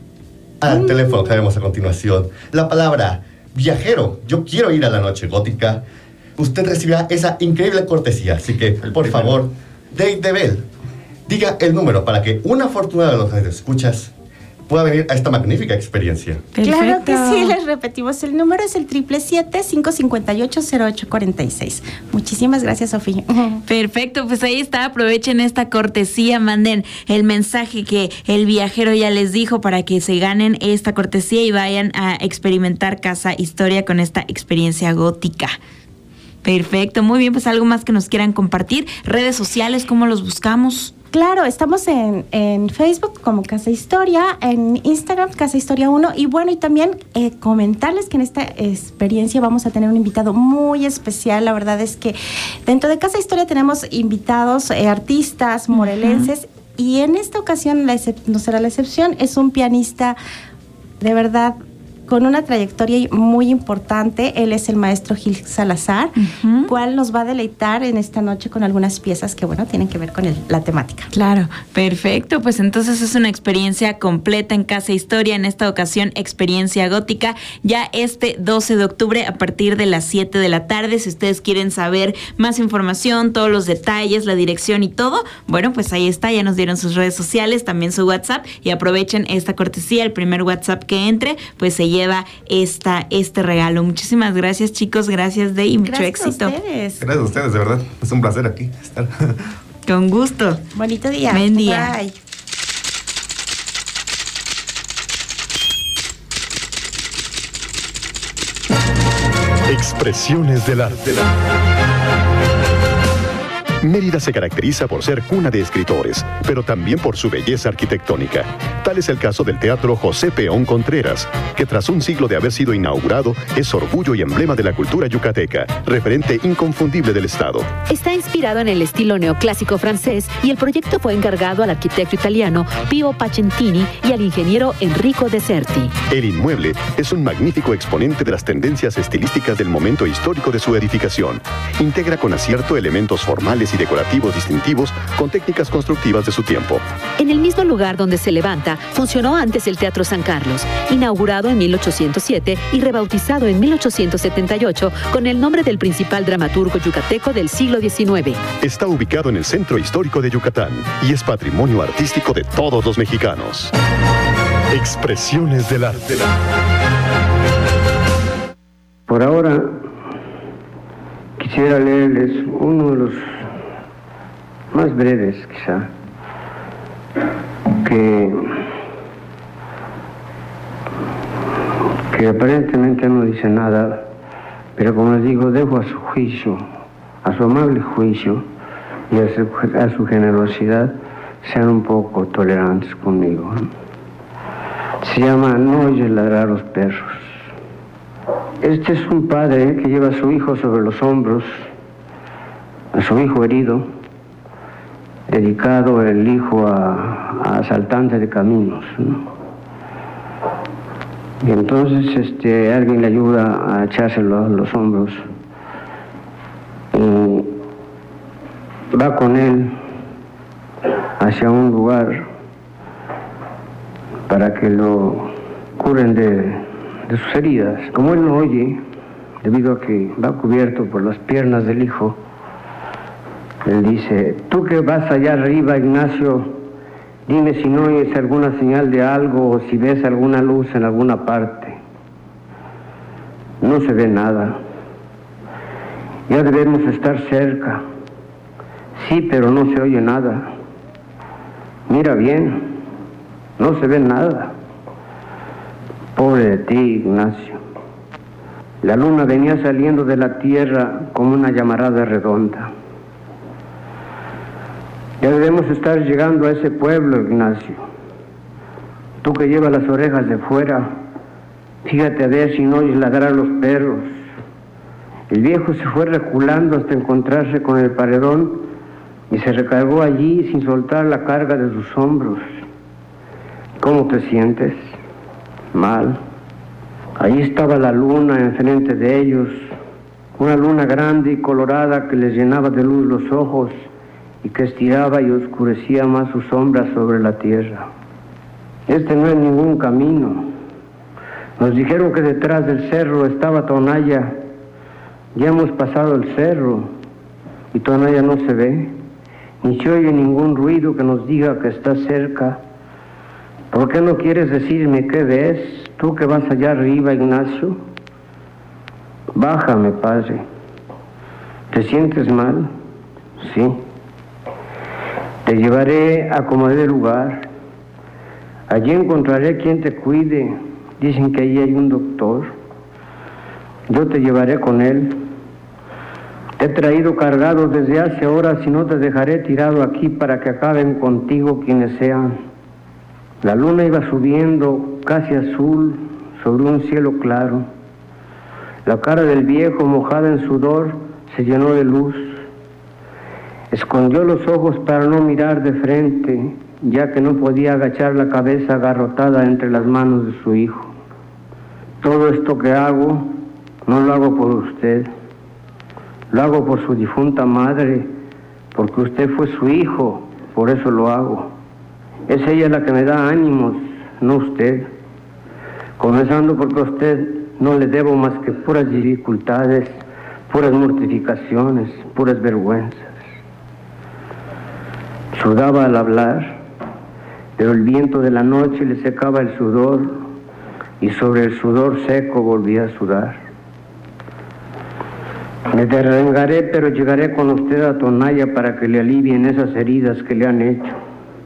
al mm. teléfono que vemos a continuación la palabra viajero, yo quiero ir a la noche gótica, usted recibirá esa increíble cortesía. Así que, por favor, de Idebel, diga el número para que una afortunada de los que escuchas pueda venir a esta magnífica experiencia. Perfecto. Claro que sí, les repetimos, el número es el siete siete siete, cinco cinco ocho, cero ocho cuatro seis. Muchísimas gracias, Sofía. Perfecto, pues ahí está, aprovechen esta cortesía, manden el mensaje que el viajero ya les dijo para que se ganen esta cortesía y vayan a experimentar Casa Historia con esta experiencia gótica. Perfecto, muy bien, pues algo más que nos quieran compartir, redes sociales, ¿cómo los buscamos? Claro, estamos en, en Facebook como Casa Historia, en Instagram Casa Historia uno y bueno, y también eh, comentarles que en esta experiencia vamos a tener un invitado muy especial. La verdad es que dentro de Casa Historia tenemos invitados, eh, artistas morelenses, uh-huh. y en esta ocasión la excep- no será la excepción, es un pianista de verdad con una trayectoria muy importante. Él es el maestro Gil Salazar, uh-huh. cual nos va a deleitar en esta noche con algunas piezas que, bueno, tienen que ver con el, la temática. Claro, perfecto. Pues entonces es una experiencia completa en Casa Historia, en esta ocasión experiencia gótica, ya este doce de octubre a partir de las siete de la tarde. Si ustedes quieren saber más información, todos los detalles, la dirección y todo, bueno, pues ahí está, ya nos dieron sus redes sociales, también su WhatsApp, y aprovechen esta cortesía. El primer WhatsApp que entre, pues se lleva esta, este regalo. Muchísimas gracias, chicos, gracias, Dey, y mucho gracias éxito. A ustedes. Gracias a ustedes, de verdad. Es un placer aquí estar. Con gusto. Bonito día. Buen día. Bye. Expresiones del arte. Mérida se caracteriza por ser cuna de escritores, pero también por su belleza arquitectónica. Tal es el caso del Teatro José Peón Contreras, que tras un siglo de haber sido inaugurado, es orgullo y emblema de la cultura yucateca, referente inconfundible del Estado. Está inspirado en el estilo neoclásico francés y el proyecto fue encargado al arquitecto italiano Pio Pacentini y al ingeniero Enrico Deserti. El inmueble es un magnífico exponente de las tendencias estilísticas del momento histórico de su edificación. Integra con acierto elementos formales y decorativos distintivos con técnicas constructivas de su tiempo. En el mismo lugar donde se levanta, funcionó antes el Teatro San Carlos, inaugurado en mil ochocientos siete y rebautizado en mil ochocientos setenta y ocho con el nombre del principal dramaturgo yucateco del siglo diecinueve. Está ubicado en el centro histórico de Yucatán y es patrimonio artístico de todos los mexicanos. Expresiones del arte. Por ahora, quisiera leerles uno de los más breves, quizá, que, que aparentemente no dice nada, pero como les digo, dejo a su juicio, a su amable juicio y a su, a su generosidad, sean un poco tolerantes conmigo. Se llama No oyes ladrar los perros. Este es un padre que lleva a su hijo sobre los hombros, a su hijo herido, dedicado el hijo a, a asaltantes de caminos, ¿no? Y entonces este, alguien le ayuda a echárselo a los hombros y va con él hacia un lugar para que lo curen de, de sus heridas. Como él no oye, debido a que va cubierto por las piernas del hijo, él dice: tú que vas allá arriba, Ignacio, dime si no oyes alguna señal de algo o si ves alguna luz en alguna parte. No se ve nada. Ya debemos estar cerca. Sí, pero no se oye nada. Mira bien, no se ve nada. Pobre de ti, Ignacio. La luna venía saliendo de la tierra como una llamarada redonda. Ya debemos estar llegando a ese pueblo, Ignacio. Tú que llevas las orejas de fuera, fíjate a ver si no oyes ladrar los perros. El viejo se fue reculando hasta encontrarse con el paredón y se recargó allí sin soltar la carga de sus hombros. ¿Cómo te sientes? Mal. Allí estaba la luna enfrente de ellos, una luna grande y colorada que les llenaba de luz los ojos y que estiraba y oscurecía más sus sombras sobre la tierra. Este no es ningún camino. Nos dijeron que detrás del cerro estaba Tonaya. Ya hemos pasado el cerro y Tonaya no se ve, ni se oye ningún ruido que nos diga que está cerca. ¿Por qué no quieres decirme qué ves, tú que vas allá arriba, Ignacio? Bájame, padre. ¿Te sientes mal? Sí. Te llevaré a como dé lugar. Allí encontraré quien te cuide. Dicen que allí hay un doctor. Yo te llevaré con él. Te he traído cargado desde hace horas y no te dejaré tirado aquí para que acaben contigo quienes sean. La luna iba subiendo, casi azul, sobre un cielo claro. La cara del viejo, mojada en sudor, se llenó de luz. Escondió los ojos para no mirar de frente, ya que no podía agachar la cabeza agarrotada entre las manos de su hijo. Todo esto que hago, no lo hago por usted. Lo hago por su difunta madre, porque usted fue su hijo, por eso lo hago. Es ella la que me da ánimos, no usted. Comenzando porque a usted no le debo más que puras dificultades, puras mortificaciones, puras vergüenzas. Sudaba al hablar, pero el viento de la noche le secaba el sudor y sobre el sudor seco volvía a sudar. Me derrengaré, pero llegaré con usted a Tonaya para que le alivien esas heridas que le han hecho.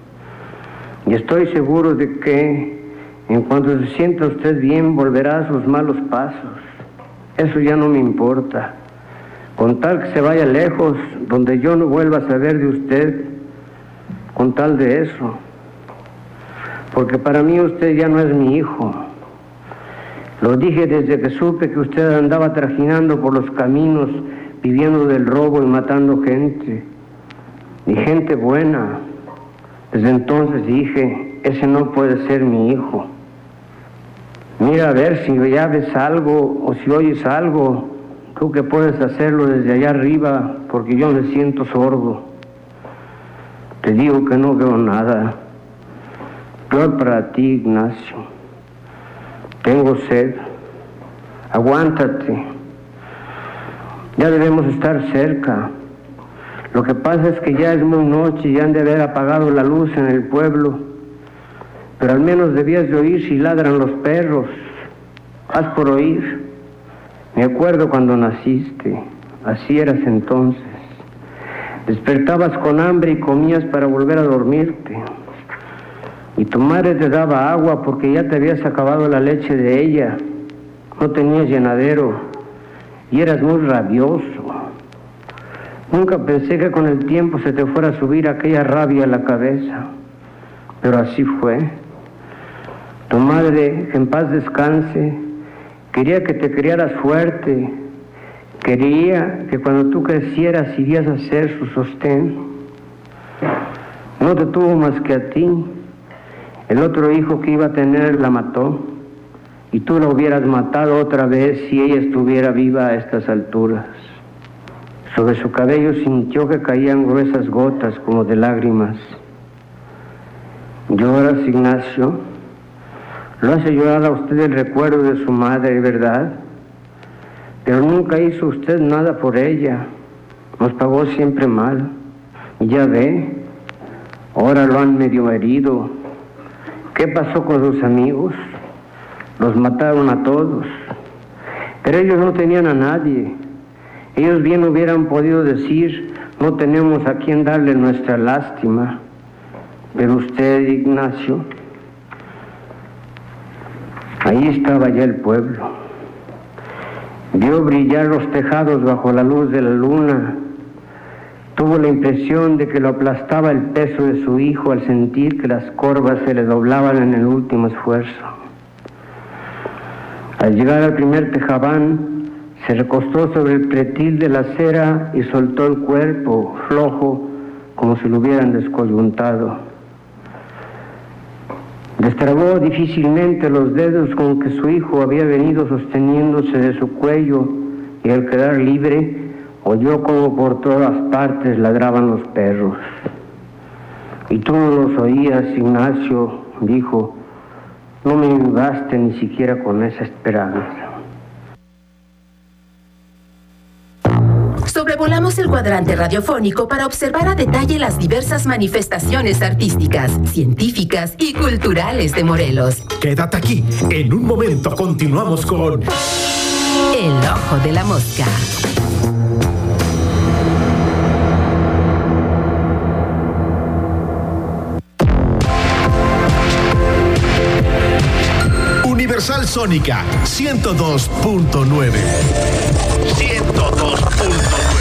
Y estoy seguro de que, en cuanto se sienta usted bien, volverá a sus malos pasos. Eso ya no me importa. Con tal que se vaya lejos, donde yo no vuelva a saber de usted, con tal de eso. Porque para mí usted ya no es mi hijo. Lo dije desde que supe que usted andaba trajinando por los caminos, viviendo del robo y matando gente. Y gente buena. Desde entonces dije, ese no puede ser mi hijo. Mira a ver si ya ves algo o si oyes algo, tú que puedes hacerlo desde allá arriba, porque yo me siento sordo. Te digo que no veo nada. Peor para ti, Ignacio. Tengo sed. Aguántate. Ya debemos estar cerca. Lo que pasa es que ya es muy noche y han de haber apagado la luz en el pueblo. Pero al menos debías de oír si ladran los perros. Haz por oír. Me acuerdo cuando naciste. Así eras entonces. Despertabas con hambre y comías para volver a dormirte. Y tu madre te daba agua porque ya te habías acabado la leche de ella. No tenías llenadero y eras muy rabioso. Nunca pensé que con el tiempo se te fuera a subir aquella rabia a la cabeza. Pero así fue. Tu madre, que en paz descanse, quería que te criaras fuerte. Quería que cuando tú crecieras irías a ser su sostén. No te tuvo más que a ti. El otro hijo que iba a tener la mató, y tú la hubieras matado otra vez si ella estuviera viva a estas alturas. Sobre su cabello sintió que caían gruesas gotas como de lágrimas. ¿Lloras, Ignacio? Lo hace llorar a usted el recuerdo de su madre, ¿verdad? Pero nunca hizo usted nada por ella. Nos pagó siempre mal. Y ya ve, ahora lo han medio herido. ¿Qué pasó con sus amigos? Los mataron a todos. Pero ellos no tenían a nadie. Ellos bien hubieran podido decir, no tenemos a quien darle nuestra lástima. Pero usted, Ignacio, ahí estaba ya el pueblo. Vio brillar los tejados bajo la luz de la luna. Tuvo la impresión de que lo aplastaba el peso de su hijo al sentir que las corvas se le doblaban en el último esfuerzo. Al llegar al primer tejabán, se recostó sobre el pretil de la acera y soltó el cuerpo, flojo, como si lo hubieran descoyuntado. Destrabó difícilmente los dedos con que su hijo había venido sosteniéndose de su cuello y al quedar libre, oyó como por todas partes ladraban los perros. Y tú no los oías, Ignacio, dijo, no me ayudaste ni siquiera con esa esperanza. Sobrevolamos el cuadrante radiofónico para observar a detalle las diversas manifestaciones artísticas, científicas y culturales de Morelos. Quédate aquí, en un momento continuamos con El Ojo de la Mosca. Universal Sónica ciento dos punto nueve. ciento dos punto nueve.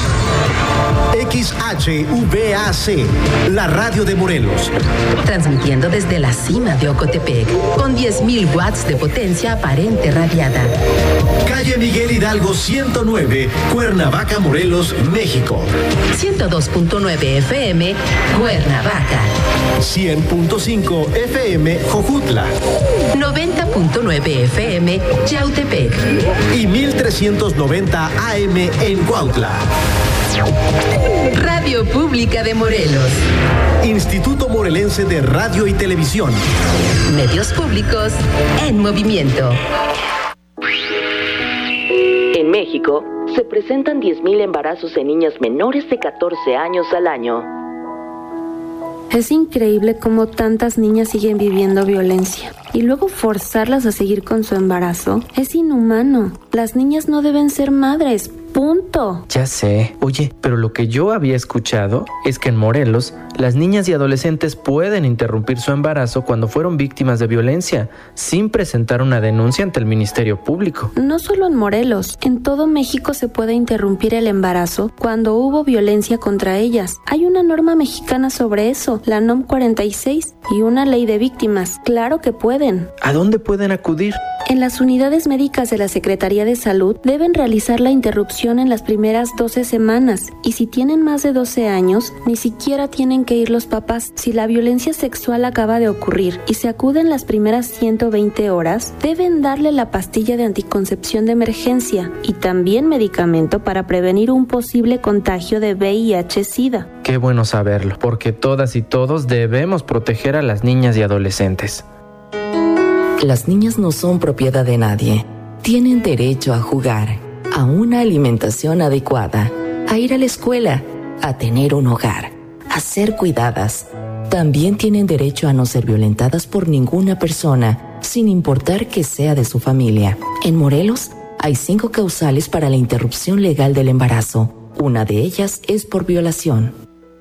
X H V A C, la radio de Morelos. Transmitiendo desde la cima de Ocotepec, con diez mil watts de potencia aparente radiada. Calle Miguel Hidalgo ciento nueve, Cuernavaca, Morelos, México. ciento dos punto nueve F M, Cuernavaca. cien punto cinco F M, Jojutla. noventa punto nueve F M, Yautepec. Y mil trescientos noventa A M en Cuautla. Radio Pública de Morelos. Instituto Morelense de Radio y Televisión. Medios públicos en movimiento. En México, se presentan diez mil embarazos en niñas menores de catorce años al año. Es increíble cómo tantas niñas siguen viviendo violencia y luego forzarlas a seguir con su embarazo es inhumano. Las niñas no deben ser madres. Punto. Ya sé. Oye, pero lo que yo había escuchado es que en Morelos, las niñas y adolescentes pueden interrumpir su embarazo cuando fueron víctimas de violencia, sin presentar una denuncia ante el Ministerio Público. No solo en Morelos, en todo México se puede interrumpir el embarazo cuando hubo violencia contra ellas. Hay una norma mexicana sobre eso, la NOM cuarenta y seis, y una ley de víctimas. Claro que pueden. ¿A dónde pueden acudir? En las unidades médicas de la Secretaría de Salud deben realizar la interrupción en las primeras doce semanas y si tienen más de doce años, ni siquiera tienen que ir los papás. Si la violencia sexual acaba de ocurrir y se acude en las primeras ciento veinte horas, deben darle la pastilla de anticoncepción de emergencia y también medicamento para prevenir un posible contagio de V I H SIDA. Qué bueno saberlo, porque todas y todos debemos proteger a las niñas y adolescentes. Las niñas no son propiedad de nadie. Tienen derecho a jugar, a una alimentación adecuada, a ir a la escuela, a tener un hogar, a ser cuidadas. También tienen derecho a no ser violentadas por ninguna persona, sin importar que sea de su familia. En Morelos, hay cinco causales para la interrupción legal del embarazo. Una de ellas es por violación.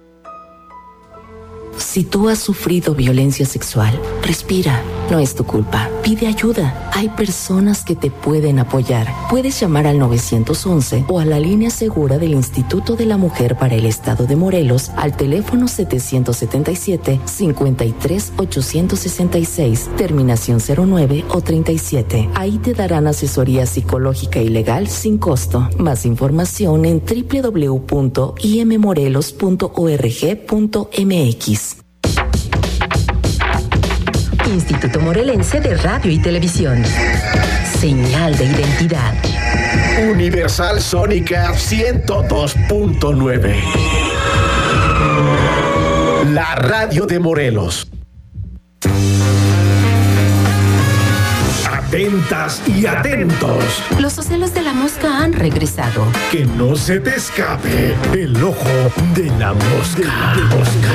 Si tú has sufrido violencia sexual, respira. No es tu culpa. Pide ayuda. Hay personas que te pueden apoyar. Puedes llamar al nueve once o a la línea segura del Instituto de la Mujer para el Estado de Morelos al teléfono setecientos setenta y siete, cincuenta y tres, ochocientos sesenta y seis, terminación cero nueve o treinta y siete. Ahí te darán asesoría psicológica y legal sin costo. Más información en doble u doble u doble u punto i m morelos punto org punto m x. Instituto Morelense de Radio y Televisión. Señal de identidad. Universal Sónica ciento dos punto nueve. La radio de Morelos. Atentas y atentos. Los ocelos de la mosca han regresado. Que no se te escape el ojo de la mosca. De la mosca.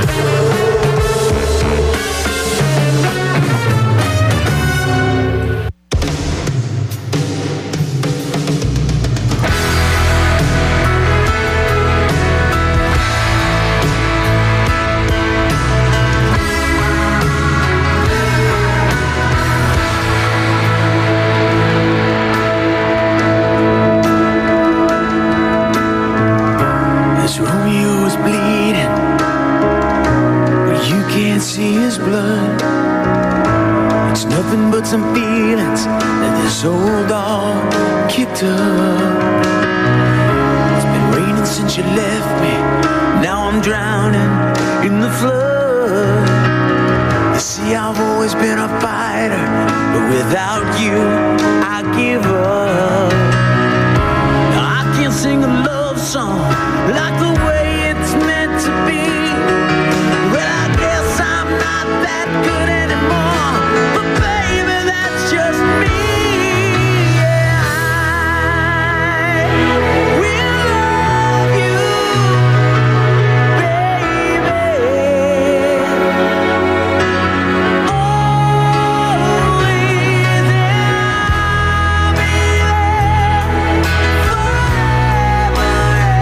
feelings that this old dog kicked up. It's been raining since you left me. Now I'm drowning in the flood. You see, I've always been a fighter, but without you, I give up. Now I can't sing a love song like the way it's meant to be. Well, I guess I'm not that good anymore, but baby, that's just me. Yeah, I will love you, baby. Always, I'll be there forever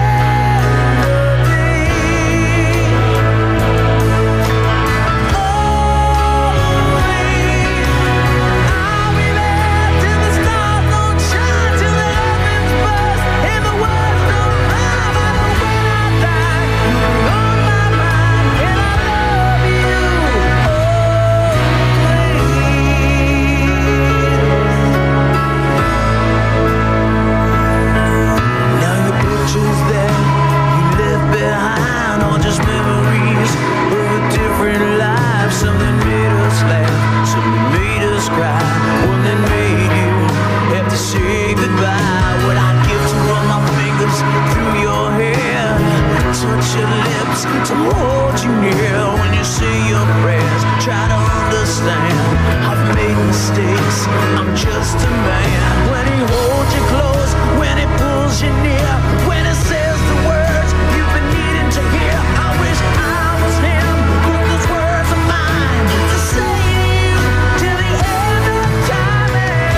to hold you near when you say your prayers. Try to understand, I've made mistakes, I'm just a man. When he holds you close, when he pulls you near, when he says the words you've been needing to hear, I wish I was him, but those words are mine to say to you till the end of time. And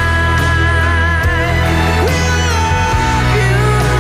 I will love you,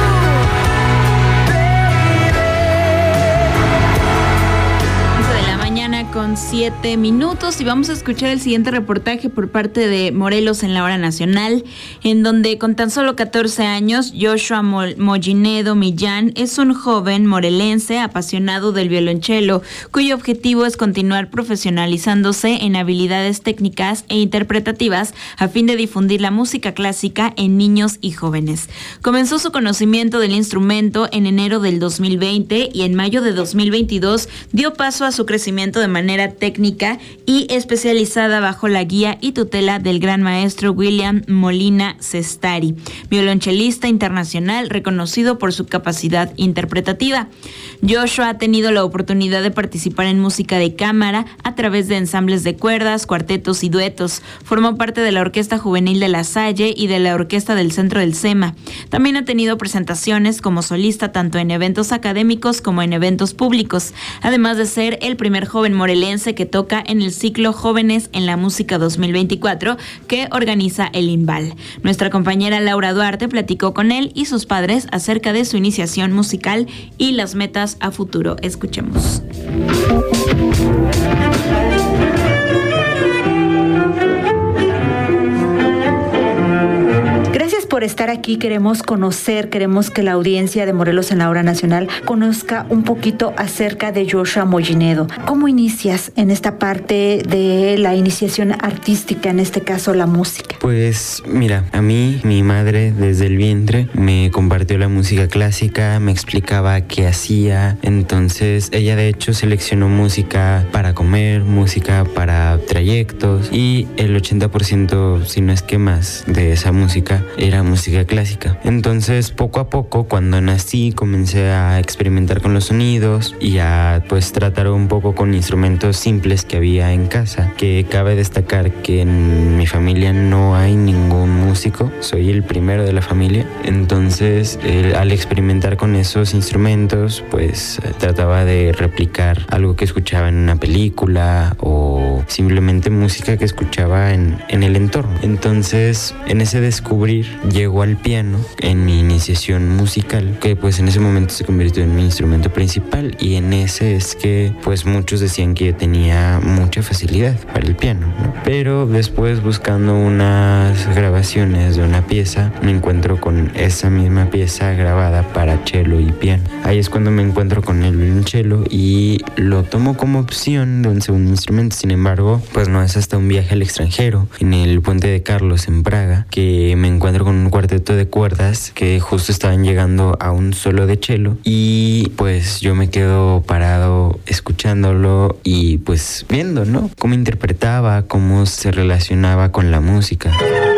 con siete minutos y vamos a escuchar el siguiente reportaje por parte de Morelos en la Hora Nacional, en donde con tan solo catorce años, Joshua Mollinedo Millán es un joven morelense apasionado del violonchelo, cuyo objetivo es continuar profesionalizándose en habilidades técnicas e interpretativas a fin de difundir la música clásica en niños y jóvenes. Comenzó su conocimiento del instrumento en enero del dos mil veinte y en mayo de dos mil veintidós dio paso a su crecimiento de manera técnica y especializada bajo la guía y tutela del gran maestro William Molina Cestari, violonchelista internacional reconocido por su capacidad interpretativa. Joshua ha tenido la oportunidad de participar en música de cámara a través de ensambles de cuerdas, cuartetos y duetos. Formó parte de la Orquesta Juvenil de La Salle y de la Orquesta del Centro del SEMA. También ha tenido presentaciones como solista tanto en eventos académicos como en eventos públicos, además de ser el primer joven morelense que toca en el ciclo Jóvenes en la Música dos mil veinticuatro que organiza el INVAL. Nuestra compañera Laura Duarte platicó con él y sus padres acerca de su iniciación musical y las metas a futuro. Escuchemos. Gracias por estar aquí. Queremos conocer, queremos que la audiencia de Morelos en la Hora Nacional conozca un poquito acerca de Joshua Mollinedo. ¿Cómo inicias en esta parte de la iniciación artística, en este caso la música? Pues mira, a mí mi madre desde el vientre me compartió la música clásica, me explicaba qué hacía. Entonces ella de hecho seleccionó música para comer, música para trayectos, y el ochenta por ciento, si no es que más, de esa música era música clásica. Entonces poco a poco, cuando nací, comencé a experimentar con los sonidos y a pues tratar un poco con instrumentos simples que había en casa, que cabe destacar que en mi familia no hay ningún músico, soy el primero de la familia. Entonces el, al experimentar con esos instrumentos, pues trataba de replicar algo que escuchaba en una película o simplemente música que escuchaba en, en el entorno. Entonces en ese descubrir llego al piano en mi iniciación musical, que pues en ese momento se convirtió en mi instrumento principal, y en ese es que pues muchos decían que yo tenía mucha facilidad para el piano, ¿no? Pero después, buscando unas grabaciones de una pieza, me encuentro con esa misma pieza grabada para cello y piano. Ahí es cuando me encuentro con el violonchelo y lo tomo como opción de un segundo instrumento. Sin embargo, pues no es hasta un viaje al extranjero, en el Puente de Carlos en Praga, que me encuentro con un cuarteto de cuerdas que justo estaban llegando a un solo de cello, y pues yo me quedo parado escuchándolo y pues viendo, ¿no?, cómo interpretaba, cómo se relacionaba con la música.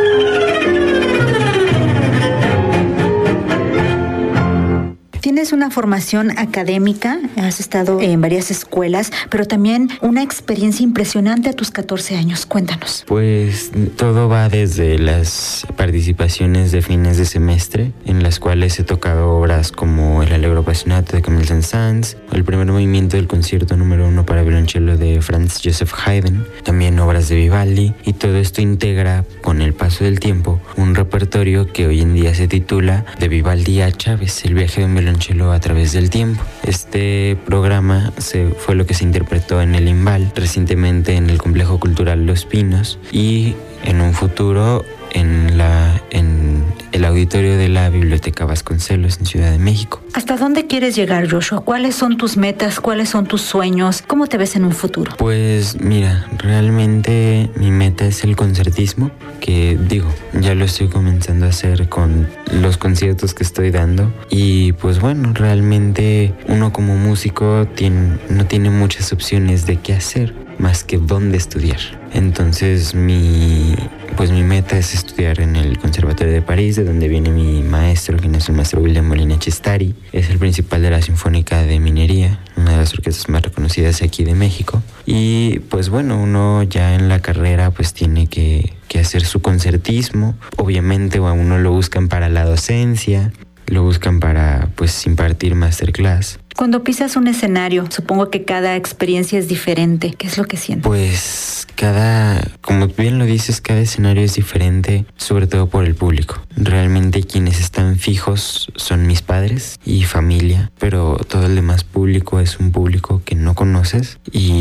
Tienes una formación académica, has estado en varias escuelas, pero también una experiencia impresionante a tus catorce años. Cuéntanos. Pues todo va desde las participaciones de fines de semestre, en las cuales he tocado obras como El Allegro Appassionato de Camille Saint-Saëns, el primer movimiento del concierto número uno para violonchelo de Franz Joseph Haydn, también obras de Vivaldi, y todo esto integra, con el paso del tiempo, un repertorio que hoy en día se titula De Vivaldi a Chávez, el viaje de un violonchelo a través del tiempo. Este programa se, fue lo que se interpretó en el IMBAL, recientemente en el Complejo Cultural Los Pinos, y en un futuro en, la, en el auditorio de la Biblioteca Vasconcelos en Ciudad de México. ¿Hasta dónde quieres llegar, Joshua? ¿Cuáles son tus metas? ¿Cuáles son tus sueños? ¿Cómo te ves en un futuro? Pues mira, realmente mi meta es el concertismo, que digo, ya lo estoy comenzando a hacer con los conciertos que estoy dando, y pues bueno, realmente uno como músico tiene, no tiene muchas opciones de qué hacer más que dónde estudiar. Entonces mi, pues mi meta es estudiar en el Conservatorio de París, de donde viene mi maestro, quien es el maestro William Molina Chestari. Es el principal de la Sinfónica de Minería, una de las orquestas más reconocidas aquí de México. Y pues bueno, uno ya en la carrera pues tiene que, que hacer su concertismo. Obviamente a uno lo buscan para la docencia, lo buscan para pues impartir masterclass. Cuando pisas un escenario, supongo que cada experiencia es diferente. ¿Qué es lo que sientes? Pues cada, como bien lo dices, cada escenario es diferente, sobre todo por el público. Realmente quienes están fijos son mis padres y familia, pero todo el demás público es un público que no conoces,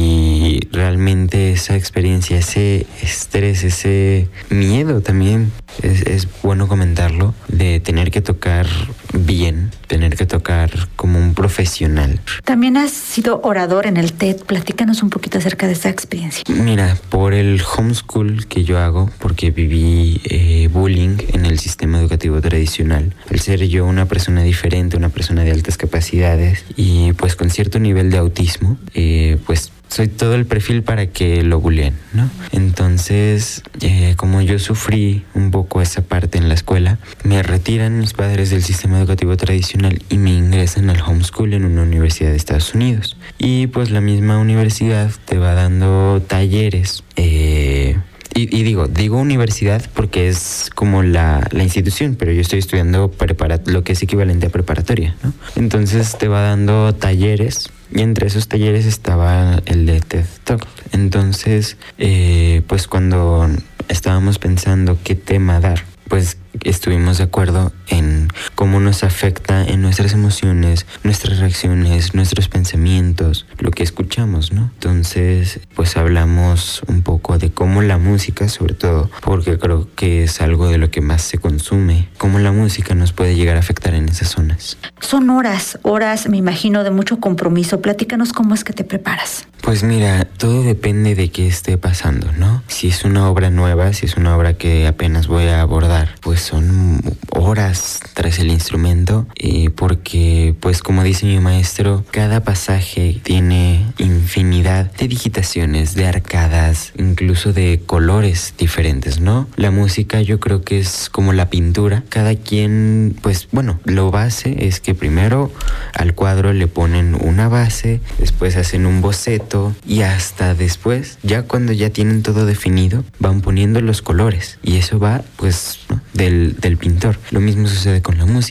y realmente esa experiencia, ese estrés, ese miedo también, es, es bueno comentarlo, de tener que tocar bien, tener que tocar como un profesional. También has sido orador en el T E D. Platícanos un poquito acerca de esa experiencia. Mira, por el homeschool que yo hago, porque viví eh, bullying en el sistema educativo tradicional, al ser yo una persona diferente, una persona de altas capacidades y pues con cierto nivel de autismo, eh, pues soy todo el perfil para que lo bulleen, ¿no? Entonces, eh, como yo sufrí un poco esa parte en la escuela, me retiran mis padres del sistema educativo tradicional y me ingresan al homeschool en una universidad de Estados Unidos. Y pues la misma universidad te va dando talleres, eh... Y, y digo, digo universidad porque es como la, la institución, pero yo estoy estudiando prepara, lo que es equivalente a preparatoria, ¿no? Entonces te va dando talleres, y entre esos talleres estaba el de TED Talk. Entonces, eh, pues cuando estábamos pensando qué tema dar, pues estuvimos de acuerdo en cómo nos afecta en nuestras emociones, nuestras reacciones, nuestros pensamientos, lo que escuchamos, ¿no? Entonces, pues hablamos un poco de cómo la música, sobre todo, porque creo que es algo de lo que más se consume, cómo la música nos puede llegar a afectar en esas zonas. Son horas, horas, me imagino, de mucho compromiso. Platícanos cómo es que te preparas. Pues mira, todo depende de qué esté pasando, ¿no? Si es una obra nueva, si es una obra que apenas voy a abordar, pues son horas tras el instrumento, eh, porque pues como dice mi maestro, cada pasaje tiene infinidad de digitaciones, de arcadas, incluso de colores diferentes, ¿no? La música yo creo que es como la pintura, cada quien, pues bueno, lo base es que primero al cuadro le ponen una base, después hacen un boceto y hasta después, ya cuando ya tienen todo definido, van poniendo los colores y eso va pues, ¿no?, del, del pintor. Lo mismo sucede con la música.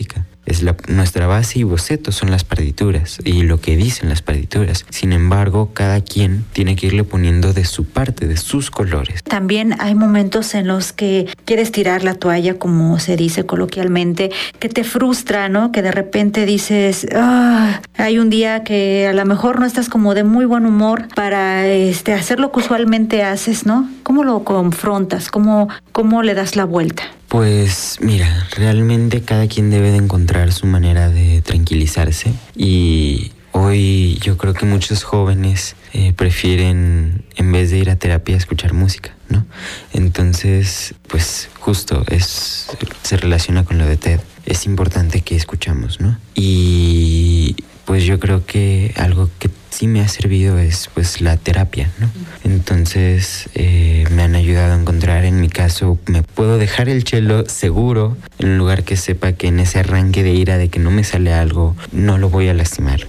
es la, nuestra base y boceto son las partituras y lo que dicen las partituras. Sin embargo, cada quien tiene que irle poniendo de su parte, de sus colores. También hay momentos en los que quieres tirar la toalla, como se dice coloquialmente, que te frustra, ¿no? Que de repente dices, ah, hay un día que a lo mejor no estás como de muy buen humor para este, hacer lo que usualmente haces, ¿no? ¿Cómo lo confrontas? ¿Cómo, cómo le das la vuelta? Pues mira, realmente cada quien debe de encontrar su manera de tranquilizarse y hoy yo creo que muchos jóvenes eh, prefieren, en vez de ir a terapia, escuchar música, ¿no? Entonces, pues justo es, se relaciona con lo de T E D. Es importante que escuchamos, ¿no? Y pues yo creo que algo que sí me ha servido es pues la terapia, ¿no? Entonces eh, me han ayudado a encontrar, en mi caso, me puedo dejar el cello seguro en un lugar que sepa que en ese arranque de ira de que no me sale algo, no lo voy a lastimar.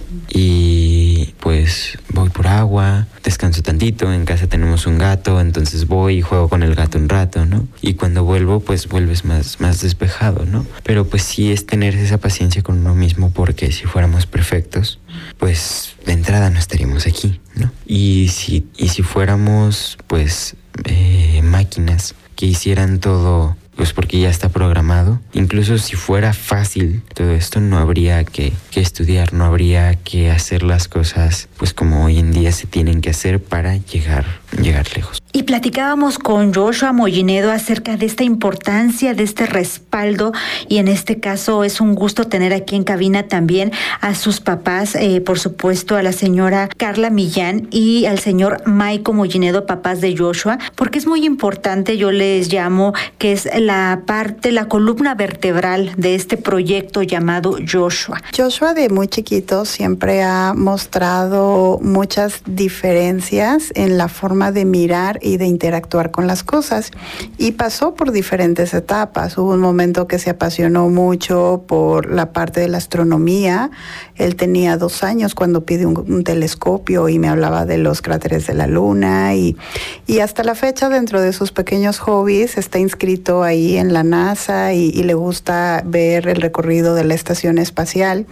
Y pues voy por agua, descanso tantito, en casa tenemos un gato, entonces voy y juego con el gato un rato, ¿no? Y cuando vuelvo, pues vuelves más, más despejado, ¿no? Pero pues sí es tener esa paciencia con uno mismo, porque si fuéramos perfectos, pues de entrada no estaríamos aquí, ¿no? Y si, y si fuéramos, pues, eh, máquinas que hicieran todo, pues porque ya está programado. Incluso si fuera fácil todo esto, no habría que, que estudiar, no habría que hacer las cosas pues como hoy en día se tienen que hacer para llegar, llegar lejos. Y platicábamos con Joshua Mollinedo acerca de esta importancia, de este respaldo, y en este caso es un gusto tener aquí en cabina también a sus papás, eh, por supuesto a la señora Carla Millán y al señor Maico Mollinedo, papás de Joshua, porque es muy importante, yo les llamo que es la parte, la columna vertebral de este proyecto llamado Joshua. Joshua de muy chiquito siempre ha mostrado muchas diferencias en la forma de mirar y de interactuar con las cosas, y pasó por diferentes etapas. Hubo un momento que se apasionó mucho por la parte de la astronomía. Él tenía dos años cuando pide un, un telescopio y me hablaba de los cráteres de la luna, y, y hasta la fecha, dentro de sus pequeños hobbies, está inscrito ahí en la NASA y, y le gusta ver el recorrido de la estación espacial.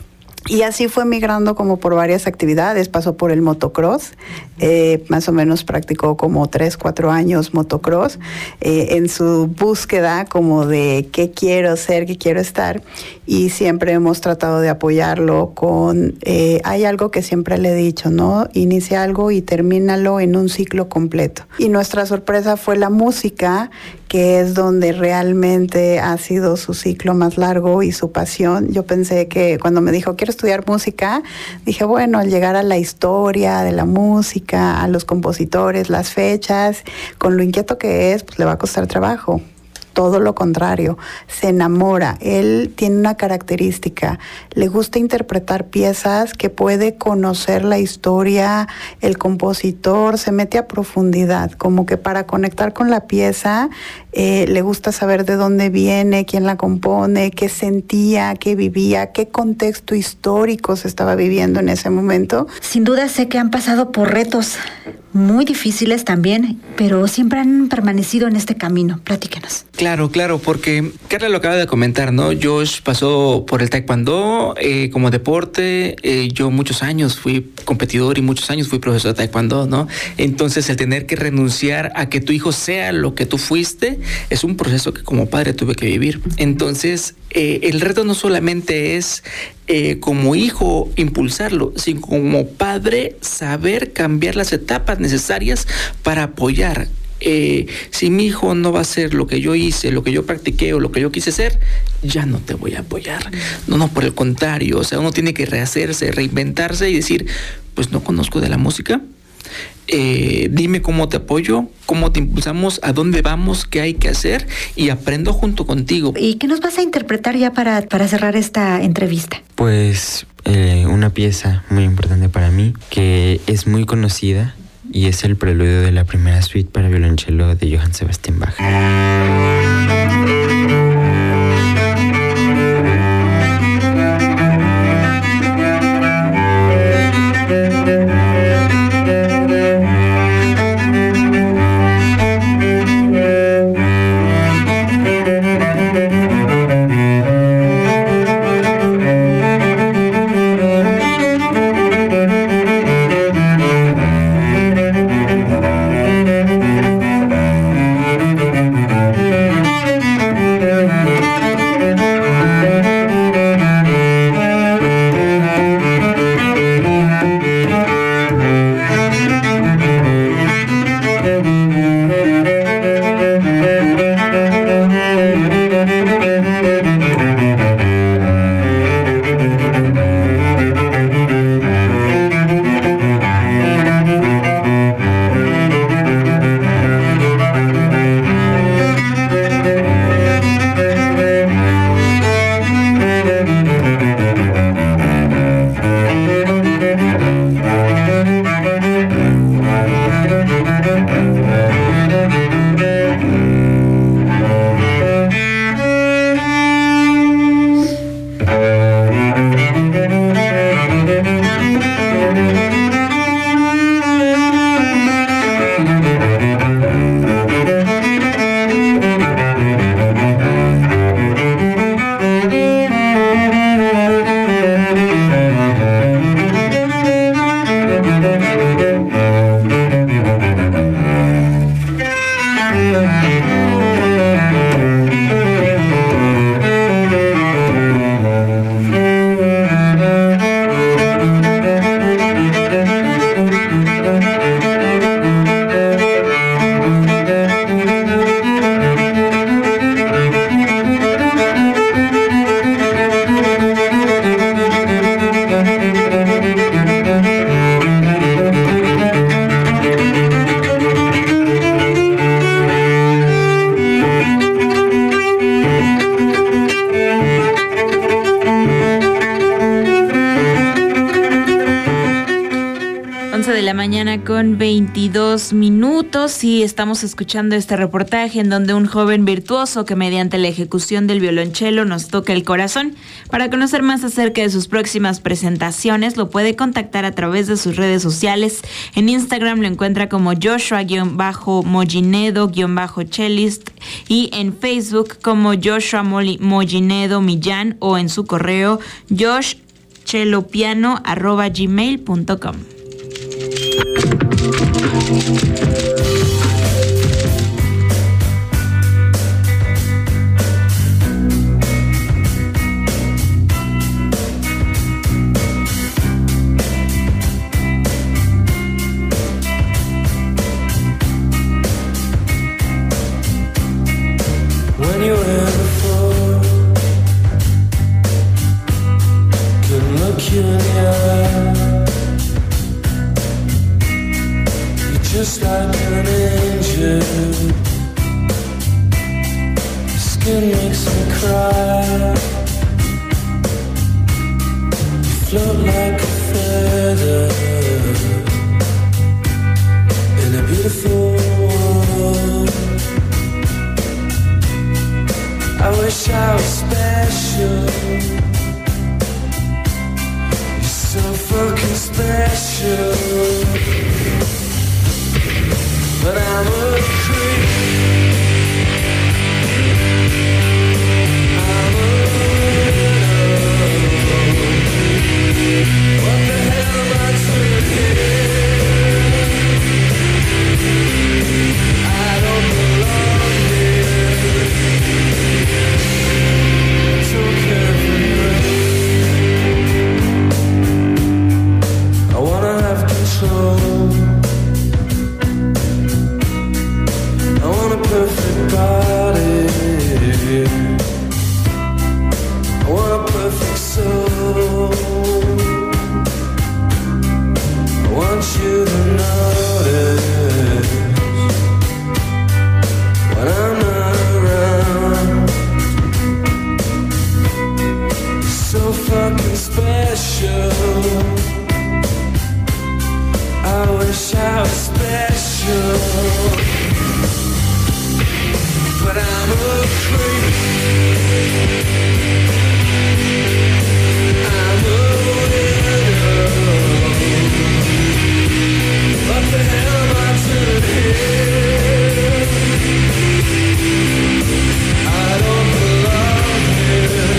Y así fue migrando como por varias actividades. Pasó por el motocross, eh, más o menos practicó como tres, cuatro años motocross, eh, en su búsqueda como de qué quiero ser, qué quiero estar. Y siempre hemos tratado de apoyarlo con, eh, hay algo que siempre le he dicho, ¿no? Inicia algo y termínalo en un ciclo completo. Y nuestra sorpresa fue la música, que es donde realmente ha sido su ciclo más largo y su pasión. Yo pensé que cuando me dijo, quiero estudiar música, dije, bueno, al llegar a la historia de la música, a los compositores, las fechas, con lo inquieto que es, pues le va a costar trabajo. Todo lo contrario, se enamora. Él tiene una característica, le gusta interpretar piezas que puede conocer la historia, el compositor se mete a profundidad, como que para conectar con la pieza, eh, le gusta saber de dónde viene, quién la compone, qué sentía, qué vivía, qué contexto histórico se estaba viviendo en ese momento. Sin duda sé que han pasado por retos muy difíciles también, pero siempre han permanecido en este camino. Platíquenos. Claro, claro, porque Carla lo acaba de comentar, ¿no? Josh pasó por el taekwondo eh, como deporte. Eh, yo muchos años fui competidor y muchos años fui profesor de taekwondo, ¿no? Entonces, el tener que renunciar a que tu hijo sea lo que tú fuiste es un proceso que como padre tuve que vivir. Entonces, eh, el reto no solamente es eh, como hijo impulsarlo, sino como padre saber cambiar las etapas necesarias para apoyar. Eh, si mi hijo no va a hacer lo que yo hice, lo que yo practiqué o lo que yo quise ser, ya no te voy a apoyar. No, no, por el contrario, o sea, uno tiene que rehacerse, reinventarse y decir, pues no conozco de la música, eh, dime cómo te apoyo, cómo te impulsamos, a dónde vamos, qué hay que hacer y aprendo junto contigo. ¿Y qué nos vas a interpretar ya para, para cerrar esta entrevista? Pues eh, una pieza muy importante para mí, que es muy conocida, y es el preludio de la primera suite para violonchelo de Johann Sebastian Bach. mañana con veintidós minutos y estamos escuchando este reportaje en donde un joven virtuoso que mediante la ejecución del violonchelo nos toca el corazón. Para conocer más acerca de sus próximas presentaciones, lo puede contactar a través de sus redes sociales. En Instagram lo encuentra como Joshua-Mollinedo-Cellist y en Facebook como Joshua Mollinedo Millán o en su correo joshchelopiano arroba gmail punto com. When you were before, couldn't look you in the eye. You're just like an angel. Your skin makes me cry. You float like a feather in a beautiful world. I wish I was special. You're so fucking special. But I'm a creep. I'm a widow. What the hell am I doing here? I don't belong here. I wanna have control. I want a perfect body. I want a perfect soul. I want you to notice when I'm not around. So fucking special. I wish I was special, but I'm a creep. I'm a widow. What the hell am I doing here? I don't belong here.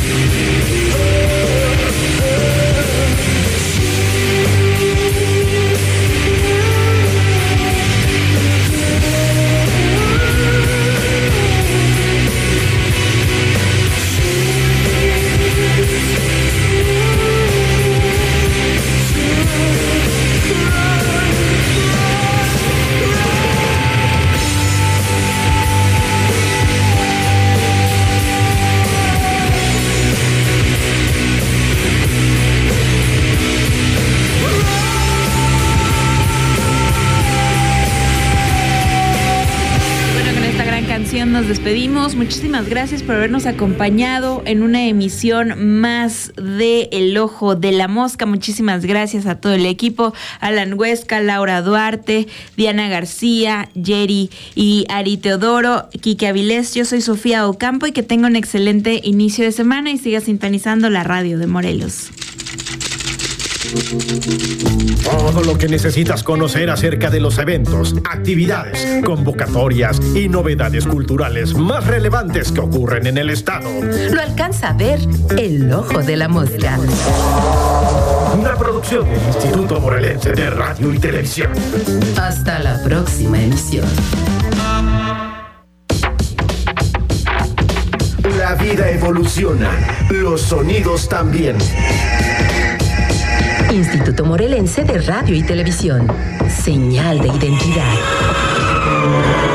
Nos despedimos. Muchísimas gracias por habernos acompañado en una emisión más de El Ojo de la Mosca. Muchísimas gracias a todo el equipo, Alan Huesca, Laura Duarte, Diana García, Jerry y Ari Teodoro, Quique Avilés. Yo soy Sofía Ocampo y que tenga un excelente inicio de semana y siga sintonizando la radio de Morelos. Todo lo que necesitas conocer acerca de los eventos, actividades, convocatorias y novedades culturales más relevantes que ocurren en el estado. Lo alcanza a ver El Ojo de la Mosca. Una producción del Instituto Morelense de Radio y Televisión. Hasta la próxima emisión. La vida evoluciona, los sonidos también. Instituto Morelense de Radio y Televisión. Señal de identidad.